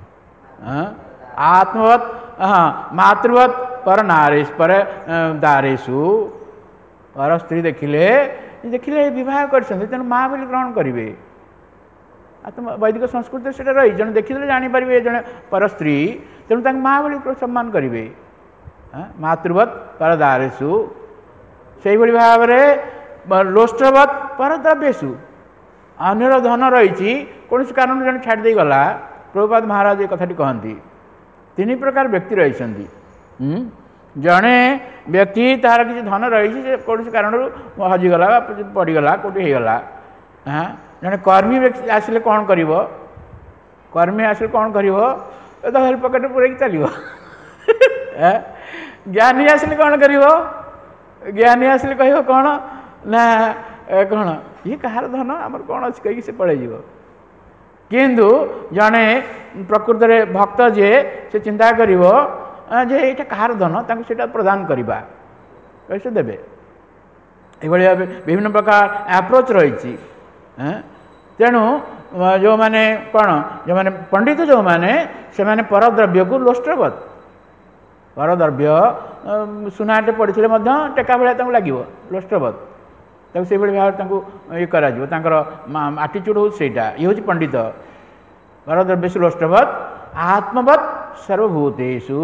आत्मवत हाँ मातृवत पर नारेश पर दारेशु पर स्त्री देखिले देखिले विवाह कर तेणु माँ बोली ग्रहण करेंगे आत्म वैदिक संस्कृति से रही जन देखिले जापर जड़े पर स्त्री तेणु माँ बोली सम्मान करेंगे मातृवत पर दारेशु से भाव में लोष्ट्रवत पर द्रव्येषु अन्यर धन रही कौन कारण जन छाड़ी गला प्रभुपाद महाराज ये कथाटी कहती तीन प्रकार व्यक्ति रही जड़े व्यक्ति तार किसी धन रही कौन कारण हजिगला पड़गला कौटी होगला हाँ जड़े कर्मी व्यक्ति आसिले कौन कर कर्मी आसिले कौन कर तो हेल्प पकेट पूरे चलो ଜ୍ଞାନୀ ଆସିଲେ କ'ଣ କରିବ? ଜ୍ଞାନୀ ଆସିଲେ କହିବ କ'ଣ ନା କ'ଣ ଇଏ କାହାର ଧନ, ଆମର କ'ଣ ଅଛି କହିକି ସେ ପଳେଇଯିବ। କିନ୍ତୁ ଜଣେ ପ୍ରକୃତରେ ଭକ୍ତ ଯିଏ ସେ ଚିନ୍ତା କରିବ ଯେ ଏଇଟା କାହାର ଧନ, ତାଙ୍କୁ ସେଇଟା ପ୍ରଦାନ କରିବା, ସେ ଦେବେ। ଏଇଭଳି ଭାବେ ବିଭିନ୍ନ ପ୍ରକାର ଆପ୍ରୋଚ୍ ରହିଛି। ତେଣୁ ଯେଉଁମାନେ କ'ଣ ଯେଉଁମାନେ ପଣ୍ଡିତ ଯେଉଁମାନେ ସେମାନେ ପରଦ୍ରବ୍ୟକୁ ଲୋଷ୍ଟ୍ରବତ୍, ପରଦ୍ରବ୍ୟ ସୁନାଟେ ପଡ଼ିଥିଲେ ମଧ୍ୟ ଟେକା ଭଳିଆ ତାଙ୍କୁ ଲାଗିବ, ଲୋଷ୍ଟ୍ରବତ୍, ତାକୁ ସେଇଭଳି ଭାବରେ ତାଙ୍କୁ ଇଏ କରାଯିବ। ତାଙ୍କର ଆଟିଚ୍ୟୁଡ଼୍ ହେଉଛି ସେଇଟା। ଇଏ ହେଉଛି ପଣ୍ଡିତ। ପରଦ୍ରବ୍ୟସୁ ଲୋଷ୍ଟ୍ରବତ୍ ଆତ୍ମବତ୍ ସର୍ବଭୂତେଷୁ।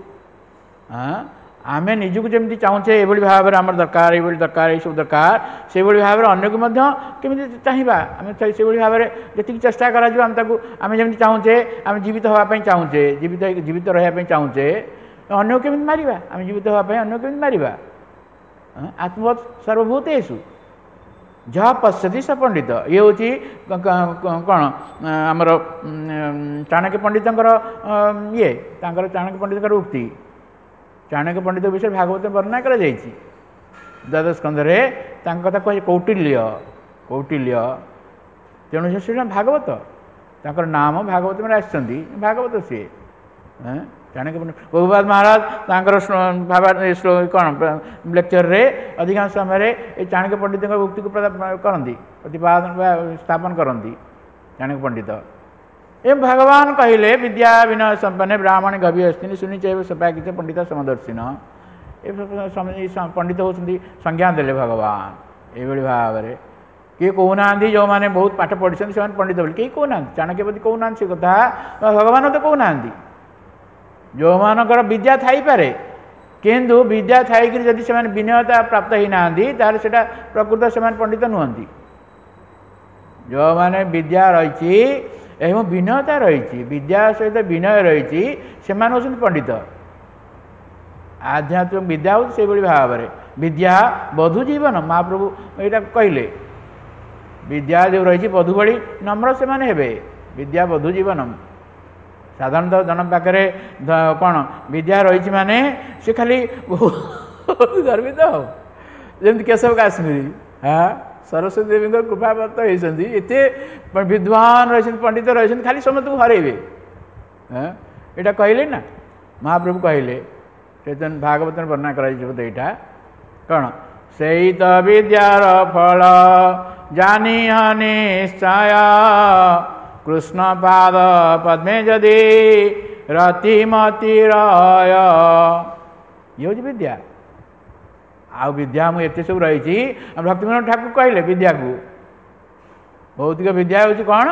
ଆମେ ନିଜକୁ ଯେମିତି ଚାହୁଁଛେ ଏଭଳି ଭାବରେ ଆମର ଦରକାର, ଏଇଭଳି ଦରକାର, ଏଇସବୁ ଦରକାର, ସେଇଭଳି ଭାବରେ ଅନ୍ୟକୁ ମଧ୍ୟ କେମିତି ଚାହିଁବା। ଆମେ ସେଇଭଳି ଭାବରେ ଯେତିକି ଚେଷ୍ଟା କରାଯିବ ଆମେ ତାକୁ ଆମେ ଯେମିତି ଚାହୁଁଛେ, ଆମେ ଜୀବିତ ହେବା ପାଇଁ ଚାହୁଁଛେ, ଜୀବିତ ଜୀବିତ ରହିବା ପାଇଁ ଚାହୁଁଛେ, ଅନ୍ୟକୁ କେମିତି ମାରିବା, ଆମେ ଜୀବିତ ହେବା ପାଇଁ ଅନ୍ୟକୁ କେମିତି ମାରିବା। ଆତ୍ମବତ୍ ସର୍ବଭୂତେଷୁ ଯାହା ପଶ୍ୟତି ସ ପଣ୍ଡିତ। ଇଏ ହେଉଛି କ'ଣ ଆମର ଚାଣକ୍ୟ ପଣ୍ଡିତଙ୍କର ଇଏ, ତାଙ୍କର ଚାଣକ୍ୟ ପଣ୍ଡିତଙ୍କର ଉକ୍ତି। ଚାଣକ୍ୟ ପଣ୍ଡିତ ବିଷୟରେ ଭାଗବତ ବର୍ଣ୍ଣନା କରାଯାଇଛି ଦ୍ୱାଦଶ ସ୍କନ୍ଧରେ। ତାଙ୍କ କଥା କୁହାଯାଏ କୌଟିଲ୍ୟ, କୌଟିଲ୍ୟ। ତେଣୁ ସେ ସେଇଟା ଭାଗବତ, ତାଙ୍କର ନାମ ଭାଗବତରେ ଆସିଛନ୍ତି, ଭାଗବତ ସିଏ। ଚାଣକ୍ୟ ପଣ୍ଡିତ ପ୍ରଭୁପାଦ ମହାରାଜ ତାଙ୍କର କ'ଣ ଲେକ୍ଚରରେ ଅଧିକାଂଶ ସମୟରେ ଏଇ ଚାଣକ୍ୟ ପଣ୍ଡିତଙ୍କ ଉକ୍ତିକୁ କରନ୍ତି, ପ୍ରତିପାଦନ ବା ସ୍ଥାପନ କରନ୍ତି ଚାଣକ୍ୟ ପଣ୍ଡିତ। ଏବଂ ଭଗବାନ କହିଲେ ବିଦ୍ୟା ବିନୟ ସମ୍ପନ୍ନ ବ୍ରାହ୍ମଣ ଗଭୀ ଅସ୍ତିନି ଶୁଣିଚୈବ ସପାକିତ ପଣ୍ଡିତ ସମଦର୍ଶିନ। ଏ ପଣ୍ଡିତ ହେଉଛନ୍ତି ସଂଜ୍ଞା ଦେଲେ ଭଗବାନ ଏଇଭଳି ଭାବରେ। କିଏ କହୁନାହାନ୍ତି ଯେଉଁମାନେ ବହୁତ ପାଠ ପଢ଼ିଛନ୍ତି ସେମାନେ ପଣ୍ଡିତ ବୋଲି, କେହି କହୁନାହାନ୍ତି। ଚାଣକ୍ୟପତି କହୁନାହାନ୍ତି ସେ କଥା, ଭଗବାନ ତ କହୁନାହାନ୍ତି। ଯେଉଁମାନଙ୍କର ବିଦ୍ୟା ଥାଇପାରେ କିନ୍ତୁ ବିଦ୍ୟା ଥାଇକରି ଯଦି ସେମାନେ ବିନୟତା ପ୍ରାପ୍ତ ହେଇନାହାନ୍ତି ତାହେଲେ ସେଇଟା ପ୍ରକୃତ ସେମାନେ ପଣ୍ଡିତ ନୁହନ୍ତି। ଯେଉଁମାନେ ବିଦ୍ୟା ରହିଛି ଏବଂ ବିନୟତା ରହିଛି, ବିଦ୍ୟା ସହିତ ବିନୟ ରହିଛି, ସେମାନେ ହେଉଛନ୍ତି ପଣ୍ଡିତ। ଆଧ୍ୟାତ୍ମିକ ବିଦ୍ୟା ହେଉଛି ସେଇଭଳି ଭାବରେ ବିଦ୍ୟା ବଧୂ ଜୀବନ। ମହାପ୍ରଭୁ ଏଇଟା କହିଲେ, ବିଦ୍ୟା ଯେଉଁ ରହିଛି ବଧୂ ଭଳି ନମ୍ର ସେମାନେ ହେବେ, ବିଦ୍ୟା ବଧୂ ଜୀବନ। ସାଧାରଣତଃ ଜଣ ପାଖରେ କ'ଣ ବିଦ୍ୟା ରହିଛି ମାନେ ସେ ଖାଲି ଗର୍ବିତ ହଉ, ଯେମିତି କେଶବ କାଶ୍ମୀରୀ। ହଁ, ସରସ୍ୱତୀ ଦେବୀଙ୍କ କୃପାପ୍ରାପ୍ତ ହେଇଛନ୍ତି, ଏତେ ବିଦ୍ୱାନ ରହିଛନ୍ତି, ପଣ୍ଡିତ ରହିଛନ୍ତି, ଖାଲି ସମସ୍ତଙ୍କୁ ହରେଇବେ। ହଁ, ଏଇଟା କହିଲେ ନା ମହାପ୍ରଭୁ କହିଲେ, ଚୈତନ୍ୟ ଭାଗବତରେ ବର୍ଣ୍ଣନା କରାଯାଇଛି ବୋଧେ ଏଇଟା କ'ଣ ସେଇ ତ ବିଦ୍ୟାର ଫଳ ଜାନିହ ନିଶ୍ଚୟ କୃଷ୍ଣ ପାଦ ପଦ୍ମେ ଯଦି ରତିମତି ରୟ। ଇଏ ହେଉଛି ବିଦ୍ୟା। ଆଉ ବିଦ୍ୟା ମୁଁ ଏତେ ସବୁ ରହିଛି, ଭକ୍ତିବିନୋଦ ଠାକୁର କହିଲେ ବିଦ୍ୟାକୁ ଭୌତିକ ବିଦ୍ୟା ହେଉଛି କ'ଣ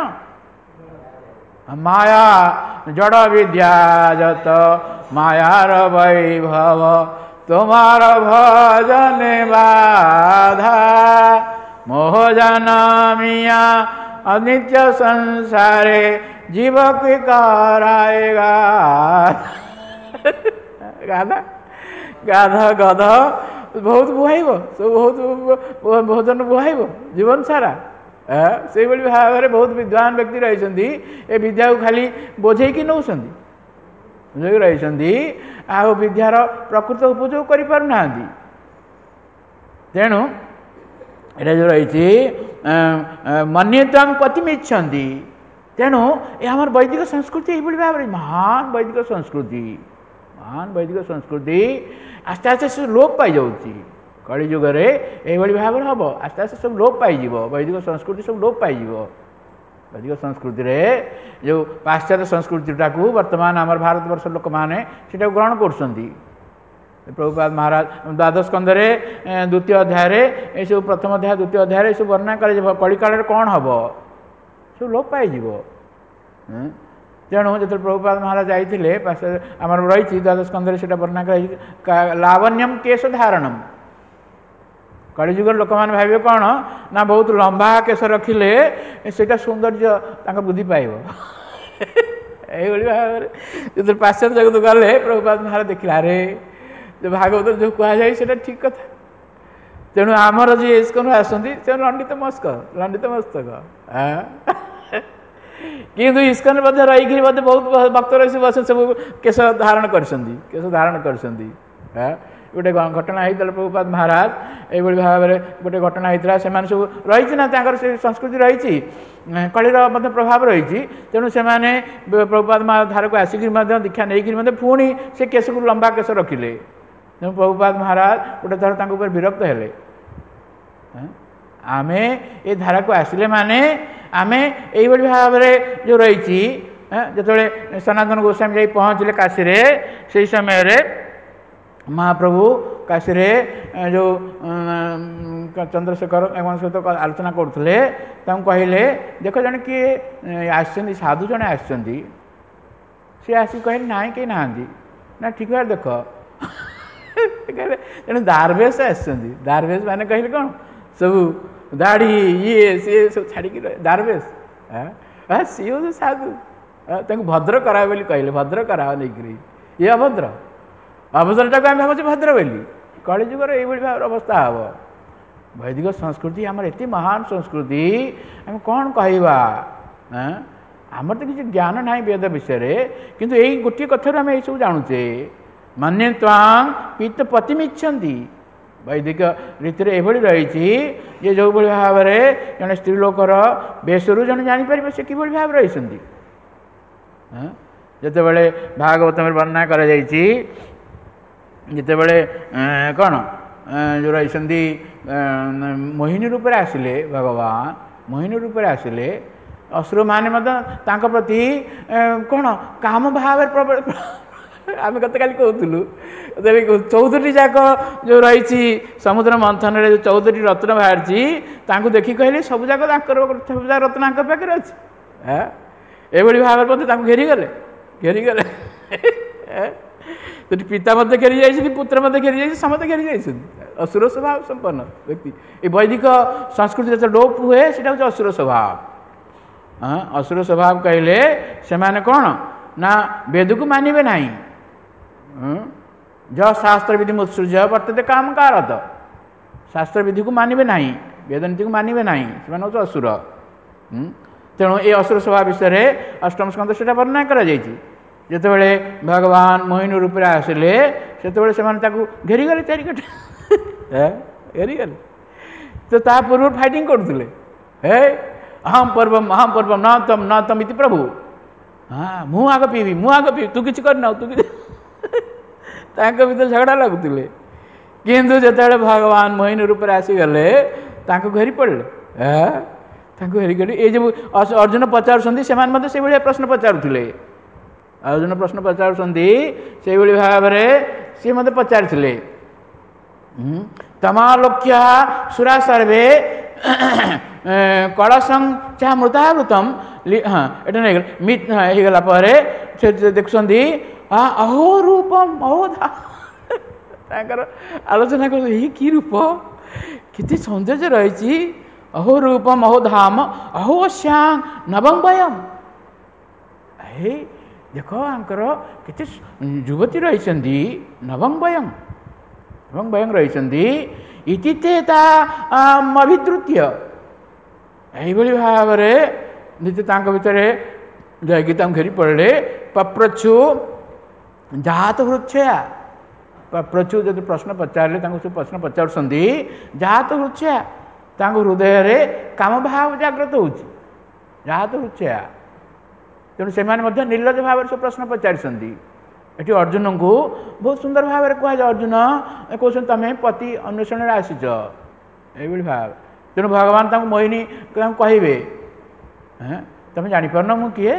ମାୟା ଜଡ଼ ବିଦ୍ୟା ଯତ ମାୟାର ବୈଭବ ତୁମାର ଭଜନେ ବାଧା ମୋହ ଜନମିয়া ଅନିତ୍ୟ ସଂସାରେ জীব কি କରାଏଗା। ଗାଧା ଗାଧା ଗଧ ବହୁତ ବୁହାଇବ, ସବୁ ବହୁତ ଭୋଜନ ବୁହାଇବ ଜୀବନ ସାରା। ସେଇଭଳି ଭାବରେ ବହୁତ ବିଦ୍ୱାନ ବ୍ୟକ୍ତି ରହିଛନ୍ତି, ଏ ବିଦ୍ୟାକୁ ଖାଲି ବୋଝେଇକି ନେଉଛନ୍ତି, ବୋଝେଇକି ରହିଛନ୍ତି, ଆଉ ବିଦ୍ୟାର ପ୍ରକୃତ ଉପଯୋଗ କରିପାରୁନାହାନ୍ତି। ତେଣୁ ଏଇଟା ଯେଉଁ ରହିଛି ମନ୍ୟତାଂ ପତିମିଚ୍ଛନ୍ତି। ତେଣୁ ଏ ଆମର ବୈଦିକ ସଂସ୍କୃତି ଏଇଭଳି ଭାବରେ ମହାନ ବୈଦିକ ସଂସ୍କୃତି, ମହାନ ବୈଦିକ ସଂସ୍କୃତି ଆସ୍ତେ ଆସ୍ତେ ସେ ଲୋପ ପାଇଯାଉଛି। କଳିଯୁଗରେ ଏଇଭଳି ଭାବରେ ହେବ, ଆସ୍ତେ ଆସ୍ତେ ସବୁ ଲୋପ ପାଇଯିବ, ବୈଦିକ ସଂସ୍କୃତି ସବୁ ଲୋପ ପାଇଯିବ। ବୈଦିକ ସଂସ୍କୃତିରେ ଯେଉଁ ପାଶ୍ଚାତ୍ୟ ସଂସ୍କୃତିଟାକୁ ବର୍ତ୍ତମାନ ଆମର ଭାରତବର୍ଷର ଲୋକମାନେ ସେଟାକୁ ଗ୍ରହଣ କରୁଛନ୍ତି। ପ୍ରଭୁପାଦ ମହାରାଜ ଦ୍ୱାଦଶ ସ୍କନ୍ଧରେ ଦ୍ୱିତୀୟ ଅଧ୍ୟାୟରେ ଏସବୁ ପ୍ରଥମ ଅଧ୍ୟାୟ ଦ୍ୱିତୀୟ ଅଧ୍ୟାୟରେ ଏସବୁ ବର୍ଣ୍ଣନା କରାଯିବ କଳିକାଳରେ କ'ଣ ହେବ, ସବୁ ଲୋପ ପାଇଯିବ। ତେଣୁ ଯେତେବେଳେ ପ୍ରଭୁପାଦ ମହାରାଜ ଯାଇଥିଲେ, ଆମର ରହିଛି ଦ୍ୱାଦଶ ସ୍କନ୍ଧରେ ସେଇଟା ବର୍ଣ୍ଣନା କରାଯାଇଛି ଲାବଣ୍ୟମ୍ କେଶ ଧାରଣମ୍। କଳିଯୁଗର ଲୋକମାନେ ଭାବିବେ କ'ଣ ନା ବହୁତ ଲମ୍ବା କେଶ ରଖିଲେ ସେଇଟା ସୌନ୍ଦର୍ଯ୍ୟ ତାଙ୍କ ବୃଦ୍ଧି ପାଇବ। ଏଇଭଳି ଭାବରେ ଯେତେବେଳେ ପାଶ୍ଚାତ୍ୟ ଜଗତ ଗଲେ ପ୍ରଭୁପାଦ ମହାରାଜ ଦେଖିଲେ ଆରେ ଯେଉଁ ଭାଗବତ ଯେଉଁ କୁହାଯାଏ ସେଇଟା ଠିକ୍ କଥା। ତେଣୁ ଆମର ଯିଏ ଇସ୍କନ ଆସନ୍ତି ସେ ଲଣ୍ଡିତ ମସ୍କ ଲଣ୍ଡିତ ମସ୍ତକ। କିନ୍ତୁ ଇସ୍କନ ମଧ୍ୟ ରହିକିରି ମଧ୍ୟ ବହୁତ ଭକ୍ତ ରହି ବସ ସବୁ କେଶ ଧାରଣ କରିଛନ୍ତି କେଶ ଧାରଣ କରିଛନ୍ତି। ଗୋଟେ ଘଟଣା ହେଇଥିଲା ପ୍ରଭୁପାଦ ମହାରାଜ ଏଇଭଳି ଭାବରେ ଗୋଟେ ଘଟଣା ହେଇଥିଲା। ସେମାନେ ସବୁ ରହିଛି ନା ତାଙ୍କର ସେ ସଂସ୍କୃତି ରହିଛି, କଳିର ମଧ୍ୟ ପ୍ରଭାବ ରହିଛି। ତେଣୁ ସେମାନେ ପ୍ରଭୁପାଦ ମହାରାଜ ଧାରକୁ ଆସିକିରି ମଧ୍ୟ ଦୀକ୍ଷା ନେଇକିରି ମଧ୍ୟ ପୁଣି ସେ କେଶକୁ ଲମ୍ବା କେଶ ରଖିଲେ। ତେଣୁ ପ୍ରଭୁପାଦ ମହାରାଜ ଗୋଟେ ଥର ତାଙ୍କ ଉପରେ ବିରକ୍ତ ହେଲେ। ଆମେ ଏ ଧାରାକୁ ଆସିଲେ ମାନେ ଆମେ ଏଇଭଳି ଭାବରେ ଯେଉଁ ରହିଛି, ଯେତେବେଳେ ସନାତନ ଗୋସ୍ୱାମୀ ଯାଇ ପହଞ୍ଚିଲେ କାଶୀରେ, ସେହି ସମୟରେ ମହାପ୍ରଭୁ କାଶୀରେ ଯେଉଁ ଚନ୍ଦ୍ରଶେଖର ଏମାନଙ୍କ ସହିତ ଆଲୋଚନା କରୁଥିଲେ, ତାଙ୍କୁ କହିଲେ ଦେଖ ଜଣେ କିଏ ଆସିଛନ୍ତି, ସାଧୁ ଜଣେ ଆସିଛନ୍ତି। ସିଏ ଆସିକି କହିଲେ ନାଇଁ କେହି ନାହାନ୍ତି। ନା ଠିକ ଭାବରେ ଦେଖ କହିଲେ ତେଣୁ ଦାରବେଶ ଆସିଛନ୍ତି। ଦାରବେଶ ମାନେ କହିଲେ କ'ଣ ସବୁ ଦାଢ଼ି ଇଏ ସିଏ ସବୁ ଛାଡ଼ିକି ଦାରବେଶ, ସିଏ ହେଉଛି ସାଧୁ। ତାଙ୍କୁ ଭଦ୍ର କରାଅ ବୋଲି କହିଲେ, ଭଦ୍ର କରାଅ ନେଇକିରି। ଇଏ ଅଭଦ୍ର, ଅଭଦ୍ରଟାକୁ ଆମେ ଭାବୁଛୁ ଭଦ୍ର ବୋଲି। କଳିଯୁଗର ଏଇଭଳି ଭାବରେ ଅବସ୍ଥା ହେବ। ବୈଦିକ ସଂସ୍କୃତି ଆମର ଏତେ ମହାନ ସଂସ୍କୃତି, ଆମେ କ'ଣ କହିବା? ଆମର ତ କିଛି ଜ୍ଞାନ ନାହିଁ ବେଦ ବିଷୟରେ, କିନ୍ତୁ ଏଇ ଗୋଟିଏ କଥାରୁ ଆମେ ଏଇସବୁ ଜାଣୁଛେ। ମନ୍ୟେ ତ୍ୱାଂ ପିତ ପତିମିଚ୍ଛନ୍ତି। ବୈଦିକ ରୀତିରେ ଏଭଳି ରହିଛି ଯେ ଯେଉଁଭଳି ଭାବରେ ଜଣେ ସ୍ତ୍ରୀ ଲୋକର ବେଶରୁ ଜଣେ ଜାଣିପାରିବ ସେ କିଭଳି ଭାବରେ ରହିଛନ୍ତି। ଯେତେବେଳେ ଭାଗବତରେ ବର୍ଣ୍ଣନା କରାଯାଇଛି, ଯେତେବେଳେ କ'ଣ ଯେଉଁ ରହିଛନ୍ତି ମୋହିନୀ ରୂପରେ ଆସିଲେ ଭଗବାନ, ମୋହିନୀ ରୂପରେ ଆସିଲେ, ଅସୁରମାନେ ମଧ୍ୟ ତାଙ୍କ ପ୍ରତି କ'ଣ କାମ ଭାବରେ ପ୍ରବଳ। ଆମେ ଗତକାଲି କହୁଥିଲୁ ଚଉଦଟି ଯାକ ଯେଉଁ ରହିଛି ସମୁଦ୍ର ମନ୍ଥନରେ ଯେଉଁ ଚଉଦଟି ରତ୍ନ ବାହାରିଛି, ତାଙ୍କୁ ଦେଖି କହିଲେ ସବୁ ଯାକ ତାଙ୍କର ସବୁ ଯାକ ରତ୍ନ ତାଙ୍କ ପାଖରେ ଅଛି। ଏଭଳି ଭାବରେ ମଧ୍ୟ ତାଙ୍କୁ ଘେରିଗଲେ ଘେରିଗଲେ ସେଠି ପିତା ମଧ୍ୟ ଘେରି ଯାଇଛନ୍ତି, ପୁତ୍ର ମଧ୍ୟ ଘେରି ଯାଇଛି, ସମସ୍ତେ ଘେରି ଯାଇଛନ୍ତି। ଅସୁର ସ୍ୱଭାବ ସମ୍ପନ୍ନ ବ୍ୟକ୍ତି। ଏ ବୈଦିକ ସଂସ୍କୃତି ଯେତେବେଳେ ଲୋପ ହୁଏ ସେଟା ହେଉଛି ଅସୁର ସ୍ୱଭାବ। ଅସୁର ସ୍ୱଭାବ କହିଲେ ସେମାନେ କ'ଣ ନା ବେଦକୁ ମାନିବେ ନାହିଁ। ଯ ଶାସ୍ତ୍ର ବିଧି ମୁତ୍ସୃଜ୍ୟ ବର୍ତ୍ତତେ କାମ କାରତ। ଶାସ୍ତ୍ର ବିଧିକୁ ମାନିବେ ନାହିଁ, ବେଦ ନୀତିକୁ ମାନିବେ ନାହିଁ, ସେମାନେ ହେଉଛି ଅସୁର। ତେଣୁ ଏ ଅସୁର ସ୍ୱଭାବ ବିଷୟରେ ଅଷ୍ଟମ ସ୍କନ୍ଧ ସେଟା ବର୍ଣ୍ଣନା କରାଯାଇଛି। ଯେତେବେଳେ ଭଗବାନ ମୋହିନୀ ରୂପରେ ଆସିଲେ, ସେତେବେଳେ ସେମାନେ ତାକୁ ଘେରିଗଲେ ଚାରିକଟେ ଘେରିଗଲେ। ତ ତା ପୂର୍ବରୁ ଫାଇଟିଂ କରୁଥିଲେ, ହେ ଅହମ ପର୍ବମ ଅହମ ପର୍ବମ ନ ତମ ନ ତମ ଇତି ପ୍ରଭୁ। ହଁ ମୁଁ ଆଗ ପିଇବି, ମୁଁ ଆଗ ପିଇବି, ତୁ କିଛି କରିନାଉ, ତୁ କିଛି। ତାଙ୍କ ଭିତରେ ଝଗଡ଼ା ଲାଗୁଥିଲେ। କିନ୍ତୁ ଯେତେବେଳେ ଭଗବାନ ମୋହିନୀ ରୂପରେ ଆସିଗଲେ ତାଙ୍କୁ ଘେରି ପଡ଼ିଲେ, ତାଙ୍କୁ ଘେରିଗଲେ। ଏ ଯେଉଁ ଅର୍ଜୁନ ପଚାରୁଛନ୍ତି ସେମାନେ ମଧ୍ୟ ସେଇଭଳିଆ ପ୍ରଶ୍ନ ପଚାରୁଥିଲେ। ଅର୍ଜୁନ ପ୍ରଶ୍ନ ପଚାରୁଛନ୍ତି ସେଇଭଳି ଭାବରେ ସିଏ ମୋତେ ପଚାରିଥିଲେ। ତମାଲୋକ୍ୟ ସୁରା ସର୍ବେ କଳସଂ ଚାହା ମୃତାବୃତମ। ହଁ ଏଇଟା ନେଇଗଲା ହେଇଗଲା ପରେ ସେ ଦେଖୁଛନ୍ତି ଅହୋ ରୂପମ ଅହୋ ଧା। ତାଙ୍କର ଆଲୋଚନା କରୁ ଏଇ କି ରୂପ, କେତେ ସୌନ୍ଦର୍ଯ୍ୟ ରହିଛି। ଅହୋ ରୂପମ ଅହୋ ଧାମ ଅହୋ ଶ୍ୟାମ ନବମ ବୟମ। ହେ ଦେଖ ଆଙ୍କର କେତେ ଯୁବତୀ ରହିଛନ୍ତି, ନବମ ବୟମ ନବମ ବୟମ ରହିଛନ୍ତି। ଇତିତେ ତା ଅଭିଦ୍ରୁତ୍ୟ। ଏଇଭଳି ଭାବରେ ନିଜେ ତାଙ୍କ ଭିତରେ ଯାଇକି ତାଙ୍କୁ ଘେରି ପଡ଼ିଲେ। ପପ୍ରଚ୍ଛୁ ଜାତ ହୃଚ୍ଛୟା। ପପ୍ରଚ୍ଛୁ ଯଦି ପ୍ରଶ୍ନ ପଚାରିଲେ, ତାଙ୍କୁ ସବୁ ପ୍ରଶ୍ନ ପଚାରୁଛନ୍ତି, ଜାତ ହୃଚ୍ଛୟା, ତାଙ୍କ ହୃଦୟରେ କାମଭାବ ଜାଗ୍ରତ ହେଉଛି, ଜାତ ହୃଚ୍ଛୟା। ତେଣୁ ସେମାନେ ମଧ୍ୟ ନିର୍ଲଜ ଭାବରେ ସବୁ ପ୍ରଶ୍ନ ପଚାରିଛନ୍ତି। ଏଠି ଅର୍ଜୁନଙ୍କୁ ବହୁତ ସୁନ୍ଦର ଭାବରେ କୁହାଯାଏ। ଅର୍ଜୁନ କହୁଛନ୍ତି ତମେ ପତି ଅନ୍ୱେଷଣରେ ଆସିଛ, ଏଇଭଳି ଭାବ। ତେଣୁ ଭଗବାନ ତାଙ୍କୁ ମୋହିନୀ ତାଙ୍କୁ କହିବେ, ତମେ ଜାଣିପାରୁନ ମୁଁ କିଏ,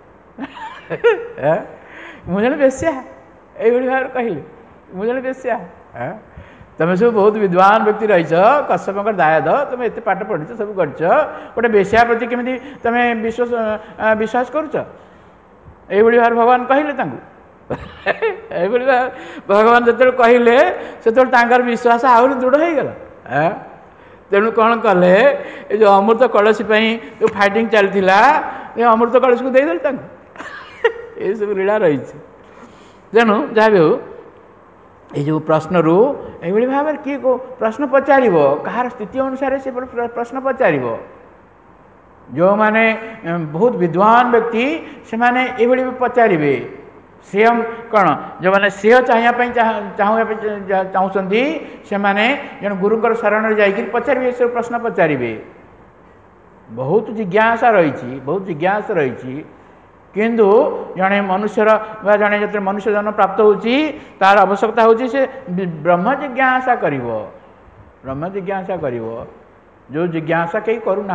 ମୁଁ ଜଣେ ବେଶ୍ୟା। ଏଇଭଳି ଭାବରେ କହିଲେ, ମୁଁ ଜଣେ ବେଶ୍ୟା। ତମେ ସବୁ ବହୁତ ବିଦ୍ୱାନ ବ୍ୟକ୍ତି ରହିଛ, କଶ୍ୟପଙ୍କର ଦାୟାଦ, ତମେ ଏତେ ପାଠ ପଢ଼ିଛ, ସବୁ କରିଛ, ଗୋଟେ ବେଶ୍ୟା ପ୍ରତି କେମିତି ତମେ ବିଶ୍ୱାସ ବିଶ୍ୱାସ କରୁଛ? ଏଇଭଳି ଭାବରେ ଭଗବାନ କହିଲେ ତାଙ୍କୁ। ଏଇଭଳି ଭାବରେ ଭଗବାନ ଯେତେବେଳେ କହିଲେ, ସେତେବେଳେ ତାଙ୍କର ବିଶ୍ୱାସ ଆହୁରି ଦୃଢ଼ ହେଇଗଲା। ତେଣୁ କ'ଣ କଲେ, ଏ ଯେଉଁ ଅମୃତ କଳସୀ ପାଇଁ ଯେଉଁ ଫାଇଟିଂ ଚାଲିଥିଲା, ଏ ଅମୃତ କଳସୀକୁ ଦେଇଦେଲେ ତାଙ୍କୁ। ଏଇସବୁ ଲୀଳା ରହିଛି। ତେଣୁ ଯାହା ବି ହେଉ, ଏଇ ଯେଉଁ ପ୍ରଶ୍ନରୁ ଏଇଭଳି ଭାବରେ କିଏ ପ୍ରଶ୍ନ ପଚାରିବ, କାହାର ସ୍ଥିତି ଅନୁସାରେ ସେ ପ୍ରଶ୍ନ ପଚାରିବ। जो माने बहुत विद्वान व्यक्ति से माने एभली पचारे सिंह कौन जो मैंने सिंह चाहिए चाहूँगी से माने जन गुरुकर शरण जाकर पचारे सब प्रश्न पचारे बहुत जिज्ञासा रही बहुत जिज्ञासा रही किंतु जड़े मनुष्यर जड़े जो मनुष्य जन्म प्राप्त होची तार आवश्यकता होची से ब्रह्म जिज्ञासा कर ब्रह्म जिज्ञासा कर जो जिज्ञासा कहीं करूना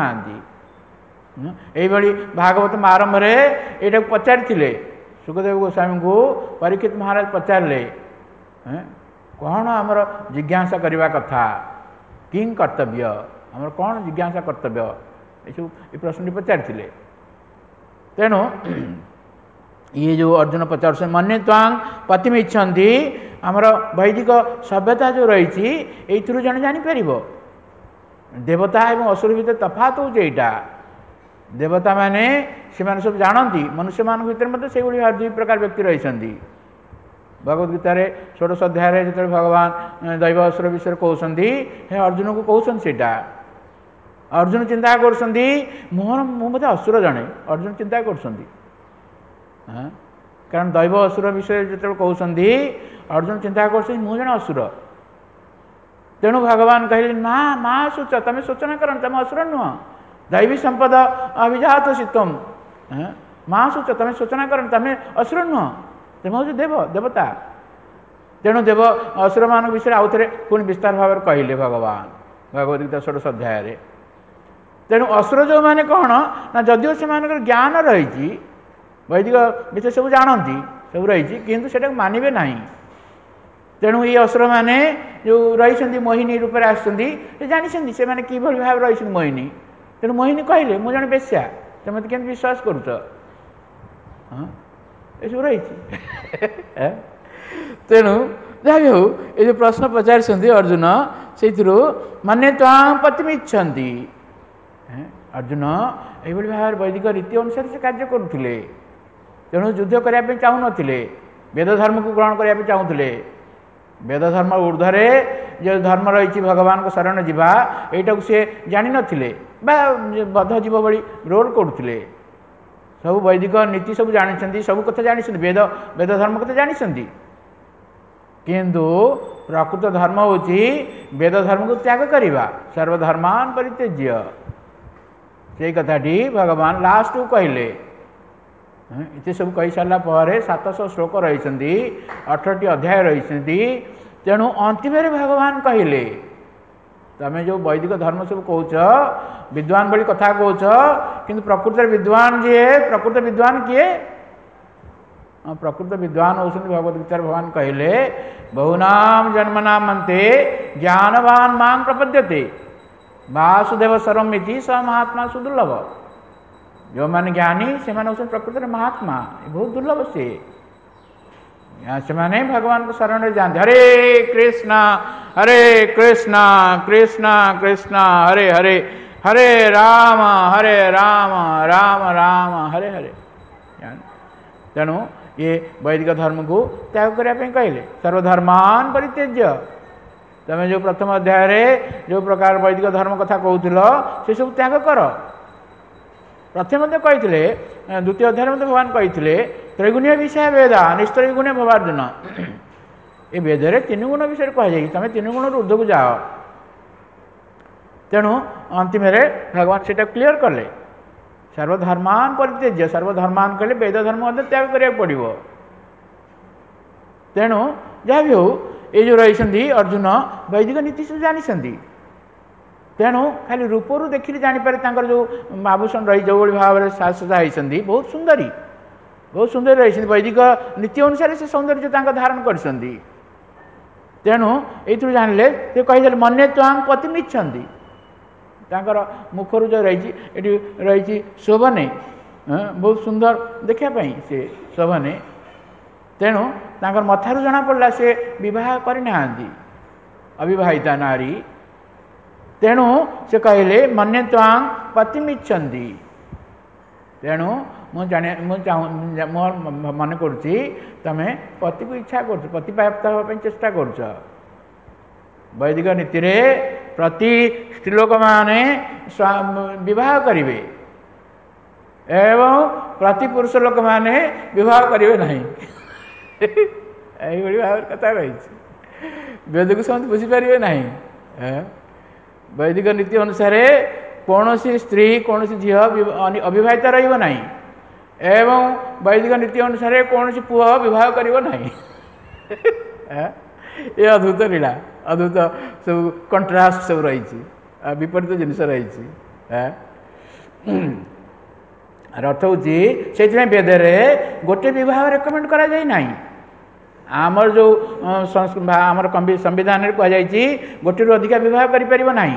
यही भागवत आरंभ ये पचारि सुखदेव गोस्वामी को परीक्षित महाराज पचारे कौन आमर जिज्ञासा करने कथा किं कर्तव्य आमर कौन जिज्ञासा कर्तव्य ये प्रश्न पचारि तेणु ये जो अर्जुन पचार मन्ये तांग पतिम इच्छन्ति आमर वैदिक सभ्यता जो रही ये जन जापर देवता एवं असुर भितर तफात होटा देवता माने से माने सब जानती मनुष्य मान भीतर मत से दुई प्रकार व्यक्ति रही भगवद गीतार षोडश अध्याय जो भगवान दैव असुर विषय कहते हे अर्जुन को कहते सेटा अर्जुन चिंता कर मोहन मुझे असुर जड़े अर्जुन चिंता कर कारण दैव असुर विषय जो कहते अर्जुन चिंता कर मुझे जन असुर तेणु भगवान कहले ना माँ सोच तुम सोचना कर तुम असुर नुह दैवी संपद अभिजात शीतम माँ सोच तुम सोचना कर तुम असुर नुह तुम हूँ देव देवता तेणु देव असुर मान विषय आउ थे पुणी विस्तार भाव कहले भगवान भगवद गीता षोडश अध्याय तेणु असुर जो मैंने कौन ना जदिव से ज्ञान रही वैदिक विषय सब जानती सब रही किंतु से मानवे ना तेणु ये असुर मैंने जो रही मोहिनी रूप से जानी से मैंने कि भाव रही मोहिनी तेणु मोहिनी कहले मुझे जन बेश्या तुम मत के विश्वास करुच ये सब रही तेणु जहाँ भी हो ये जो प्रश्न पचारि अर्जुन से मन्ये तांग पतिम इच्छन्ति अर्जुन ये भाव वैदिक रीति अनुसार से कार्य करुले तेणु युद्ध करने चाहू नथिले वेद धर्म को ग्रहण करने चाहूले वेद धर्म ऊर्ध्वे जो धर्म रही भगवान को शरण जीवा यहीटा को सी जान नथिले बद्ध जीव भली रोल करुले सब वैदिक नीति सब जानी सब कथा जानी वेद वेद धर्म कथा जानी किंतु प्रकृत धर्म हूँ वेद धर्म को त्याग करवा सर्वधर्मान परित्यज्य से कथाटी भगवान लास्ट को कहले ये सब कही सारा पर सातश श्लोक रही अठरटी अध्याय रही तेणु अंतिम भगवान कहले तमें जो वैदिक धर्म सब कौच विद्वान भली कथा कौच किंतु प्रकृत विद्वान जी प्रकृत विद्वान किए प्रकृत विद्वान होती भगवद गीता भगवान कहले बहुनाम जन्मनाम मन्ते ज्ञानवान मां प्रपद्यते वासुदेव सर्वमिति स महात्मा सुदुर्लभ जो मैंने ज्ञानी से मैंने प्रकृत महात्मा बहुत दुर्लभ से से मैंने भगवान को शरण जानते हरे कृष्णा हरे कृष्णा कृष्णा कृष्णा हरे हरे हरे राम हरे राम राम राम हरे हरे तेणु ये वैदिक धर्म को त्याग करने कहले सर्वधर्मान परित्यज्य तमें जो प्रथम अध्याय जो प्रकार वैदिक धर्म कथा कहूल से सब त्याग कर प्रथम कहते द्वितीय अध्याय मध्य भगवान कहते त्रिगुणीय विषय वेदा निस्त्रिगुण्य भवार्जुन ये वेदरे तीन गुण विषय कहुई तुम तीन गुण ऊर्ध्व को जाओ तेणु अंतिम भगवान से क्लीयर कले सर्वधर्मान परित्यज्य सर्वधर्मान कहले वेद धर्म त्याग करा पड़ो तेणु जहाँ भी हो ये जो रही अर्जुन वैदिक नीति सब जानी तेणु खाली रूपरू देखिले जानीपारे जो आभूषण रही जो भाव में साजसजा होती बहुत सुंदरी बहुत सुंदर रही वैदिक नीति अनुसार से सौंदर्य धारण कर तेणु ये जानले से कहीदे मन्ये तांग पतिम इच्छन्ति मुखर जो रही रही शोभने बहुत सुंदर देखापी से शोभने तेणु तांकर मथारू जना पड़ा से विवाह करना अविवाहिता नारी तेणु से कहले मन्ये तांग पतिम इच्छन्ति तेणु मुझे मन करुच्ची तमें पति को इच्छा कर पति प्राप्त होगा चेष्टा कर वैदिक नीति रे प्रति स्त्रीलोक माने विवाह करेंगे एवं प्रतिपुरुष लोक मैंने विवाह करेंगे नहीं यही भाव कथा रही वेद को समझ बुझीपारे ना वैदिक नीति अनुसार कौन स्त्री कौन झी अविवाहित रही एवं वैदिक नीति अनुसार कौन पुआ विवाह करना ये अद्भुत लीला अद्भुत सब कंट्रास्ट सब रही विपरीत जिनस रही अर्थ हूँ से वेदरे गोटे विवाह रेकमेंड करा जाए नहीं आमर जो आमर संविधान कहुई गोटे रु अधिका विवाह करें ना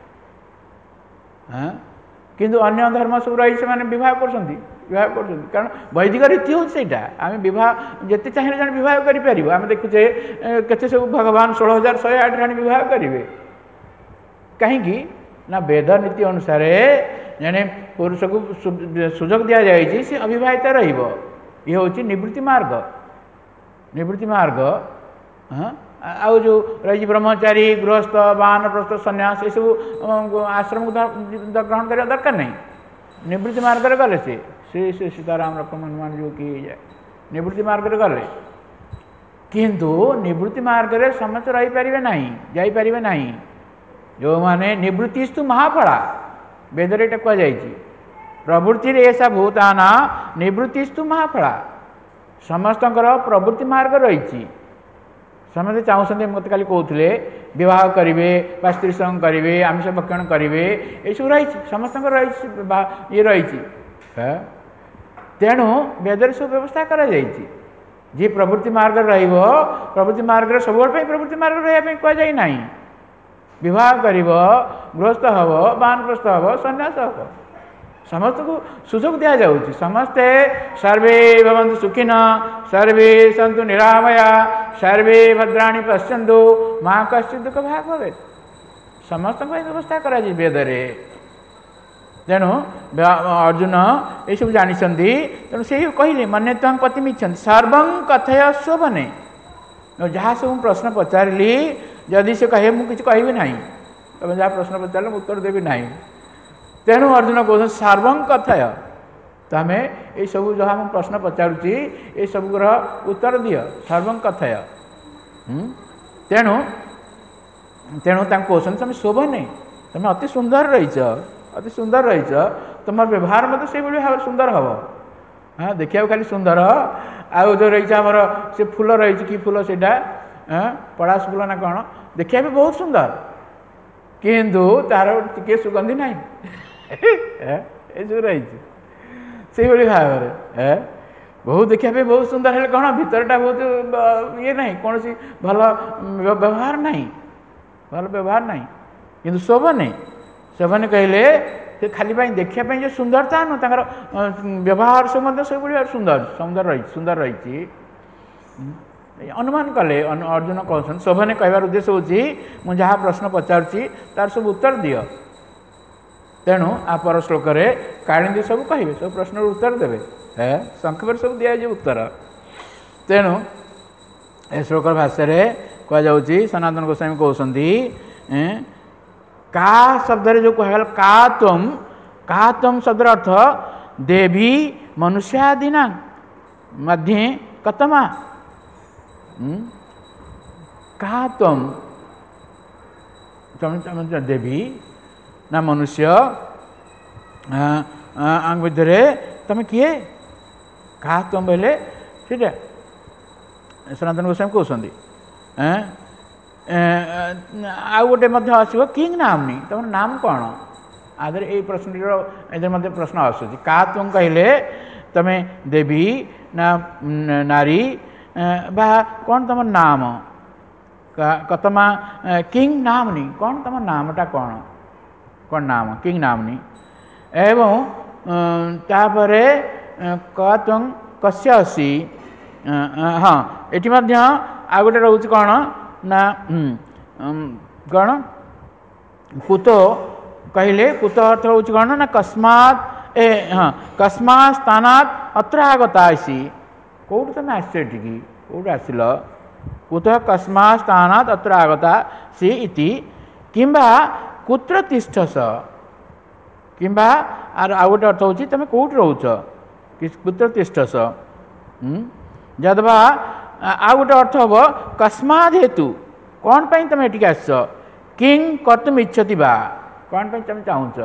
किंतु अन्य धर्म सब रही से विवाह कर विवाह कर कारण वैदिक रीति हूँ से आम विवाह जिते चाहिए जन विवाह करें आम देखुचे केते सब भगवान षोल हजार शहे आठ राणी विवाह करेंगे कहीं ना वेद नीति अनुसार जने पुरुष को सुजोग दि जाए सी अविवाहित रही हूँ निवृत्ति मार्ग निवृत्ति मार्ग आउ जो रही ब्रह्मचारी गृहस्थ वानप्रस्थ सन्यास ये सब आश्रम को ग्रहण करने दरकार नहीं निवृत्ति मार्ग गले से श्री श्री सीताराम लक्ष्मण हनुमान जो कि निवृत्ति मार्ग गले किंतु निवृत्ति मार्ग में समस्त रही पारे ना जापारे ना जो माने निवृत्तिस्तु महाफला वेदरे एटा कहुई प्रवृत्ति ऐसा भूताना निवृत्तिस्तु महाफला समस्त प्रवृत्ति मार्ग रही समस्ते चाहते मत काली कहते विवाह करेंगे स्त्री संग करेंगे आमिष भक्षण करेंगे ये सब रही समस्त रही ये रही तेणु वेदर सब व्यवस्था करा जी प्रवृत्ति मार्ग प्रवृत्ति मार्ग सब प्रवृत्ति मार्ग रही कहुई ना विवाह कर गृहस्थ हम वानप्रस्थ हम सन्यास हम समस्त को सुजोग दि जाऊँगी समस्ते सर्वे भवन्तु सुखिन सर्वे सन्तु निरामया सर्वे भद्राणि पश्यन्तु माँ कश्चित् दुःख भाग भवे समस्त व्यवस्था करा वेदरे तेणु अर्जुन ये सब जानी तेणु से कहले मन्ये त्वं पतिमिच्छन्ति सर्वं कथय शोभने जहाँ सब प्रश्न पचारि जदि से कहे मुझे किसी कहबी ना तुम जहाँ प्रश्न पचार उत्तर देवी ना तेणु अर्जुन कहते सर्वं कथय तुम ये सब जहाँ मुझे प्रश्न पचारुची ये सब उत्तर दियो सर्वं कथय तेणु तेणु कहते तुम शोभने तुम अति सुंदर रही अति सुंदर रही तुम व्यवहार मत से भाव सुंदर हम हाँ देखा खाली सुंदर आउ जो रही आमर से फूल रही कि फूल से पड़ास फूल ना कौन देखा भी बहुत सुंदर किंतु तार टे सुगंधि ना ये जो रही से भाव में बहुत देखा बहुत सुंदर है कौन भीतरटा बहुत ये ना कौन सी भल व्यवहार ना भल व्यवहार ना कि शोभने शोभने कहले से खाली देखा जो सुंदरता नु तांकर व्यवहार सब सब सुंदर सुंदर रही सुंदर रही अनुमान कले अर्जुन कहते शोभने कहबार उद्देश्य हूँ मुझे जहाँ प्रश्न पचारुची तार सब उत्तर दियो तेणु आपर श्लोक कालिंदी सब कहे सब प्रश्न उत्तर देवे है संक्षेप सब दि जाए उत्तर तेणु ए श्लोक भाषा कहुच्छी सनातन गोस्वामी कहते का शब्द जो कहगल का तुम का तुम शब्द अर्थ देवी मनुष्यादीना मध्य कतमा का तुम देवी ना मनुष्य आंग भितर तुम किए का तुम बोले ठीक है सनातन गोस्वामी कहते आउ गोटे आसो किंग नामनी तुम नाम कौन आदर ये प्रश्न इधर प्रश्न आसूँ का तुम कहले तुम देवी ना नारी बा कौन तुम नाम कतमा किंग नामनी कौन तुम नामटा कौन कौन नाम किंग नामनी एवं तापर क तुम कस्य असी हाँ ये आ गोटे रोच कौन ना कौन कुतो कहले कुतो अर्थ हूँ कौन ना कस्मात् ए हाँ कस्मात् स्थानात् अत्र आगता आसी कौट तुम आसटी कौट आसिल कुतः कस्मात् स्थानात् अत्र आगता सी इति किंबा कुत्र तिष्ठस किंबा आर आउ गोटे अर्थ होची तुम कौट रोच कुत्र तिष्ठस जदवा आउ गोटे अर्थ हम कस्माद हेतु कौन पर तुम ये आस किंग कर्तुम इच्छति बा कौन पर तुम चाहूच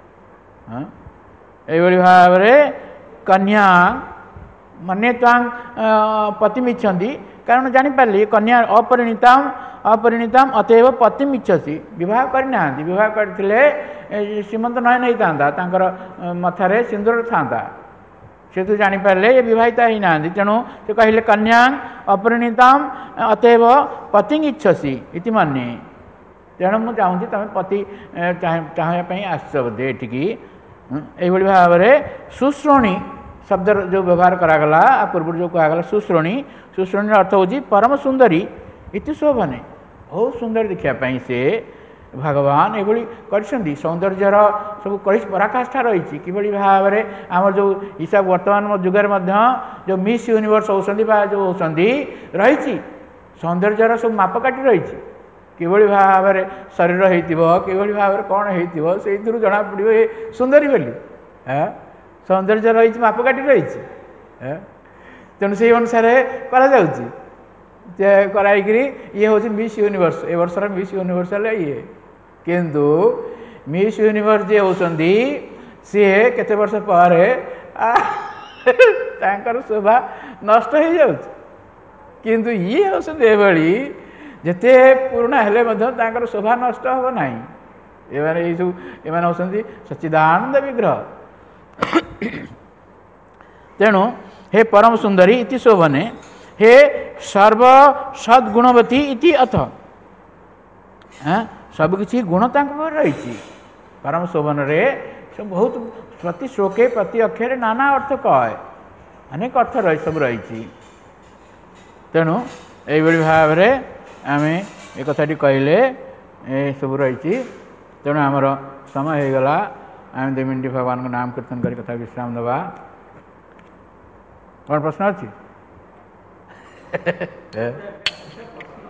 ये भाव कन्या मने तांग पतिम इच्छन्ति कारण जानीपारे कन्या अपरिणीता अपरिणीता अतएव पतिम इच्छसी विवाह करना विवाह करते श्रीमंत नय नहीं था मथारे सिंदूर था से तो जानीपारे ये विवाहिता ही ना तेणु से कहले कन्या अपरिणीता अतएव पति इच्छसी इति मन्ये तेणु मुझे चाहूँगी तुम पति चाहवाई आस बोधे ये भाव में शुश्रोणी शब्द जो व्यवहार करागला पूर्व जो कहगला शुश्रोणी शुश्रोणी अर्थ हूँ परम सुंदरी इति शोभने बहुत सुंदर देखापी से भगवान ये कर सौंदर्यर सब पराकाष्ठा रही कि भाव में आम जो हिसाब वर्तमान जुगर जो मिस यूनिवर्स होती जो होती रही सौंदर्यर सब मापकाठी रही कि भाव में शरीर हो भाव में कौन हो जना पड़ो ये सुंदरी बोली सौंदर्य रही मापकाठी रही तेणु से अनुसार कराई ये हूँ मिस यूनिवर्स ए वर्षर मिस यूनिवर्स ये किंतु मिस यूनिवर्स जे होती सी केते वर्ष पर शोभा नष्ट हो जाऊँ किंतु ये होती जिते पुराणा हेले शोभा नष्ट हम ना ये सब ये होती सच्चिदानंद विग्रह तेणु हे परम सुंदरी इति शोभने हे सर्व सद्गुणवती इति अथ सबकि गुण रही परम शोभन रे सब बहुत प्रति श्लोके प्रति अक्षर नाना अर्थ कहे अनेक अर्थ रही सब रही तेणु ये भाव में आम एक कथाटी कहले सब रही तेणु आमर समय हो गला आम दु मिनट भगवान को नाम कीर्तन कर कथा विश्राम दबा कौन प्रश्न अच्छी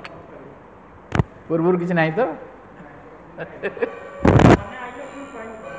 पूर्व किसी ना तो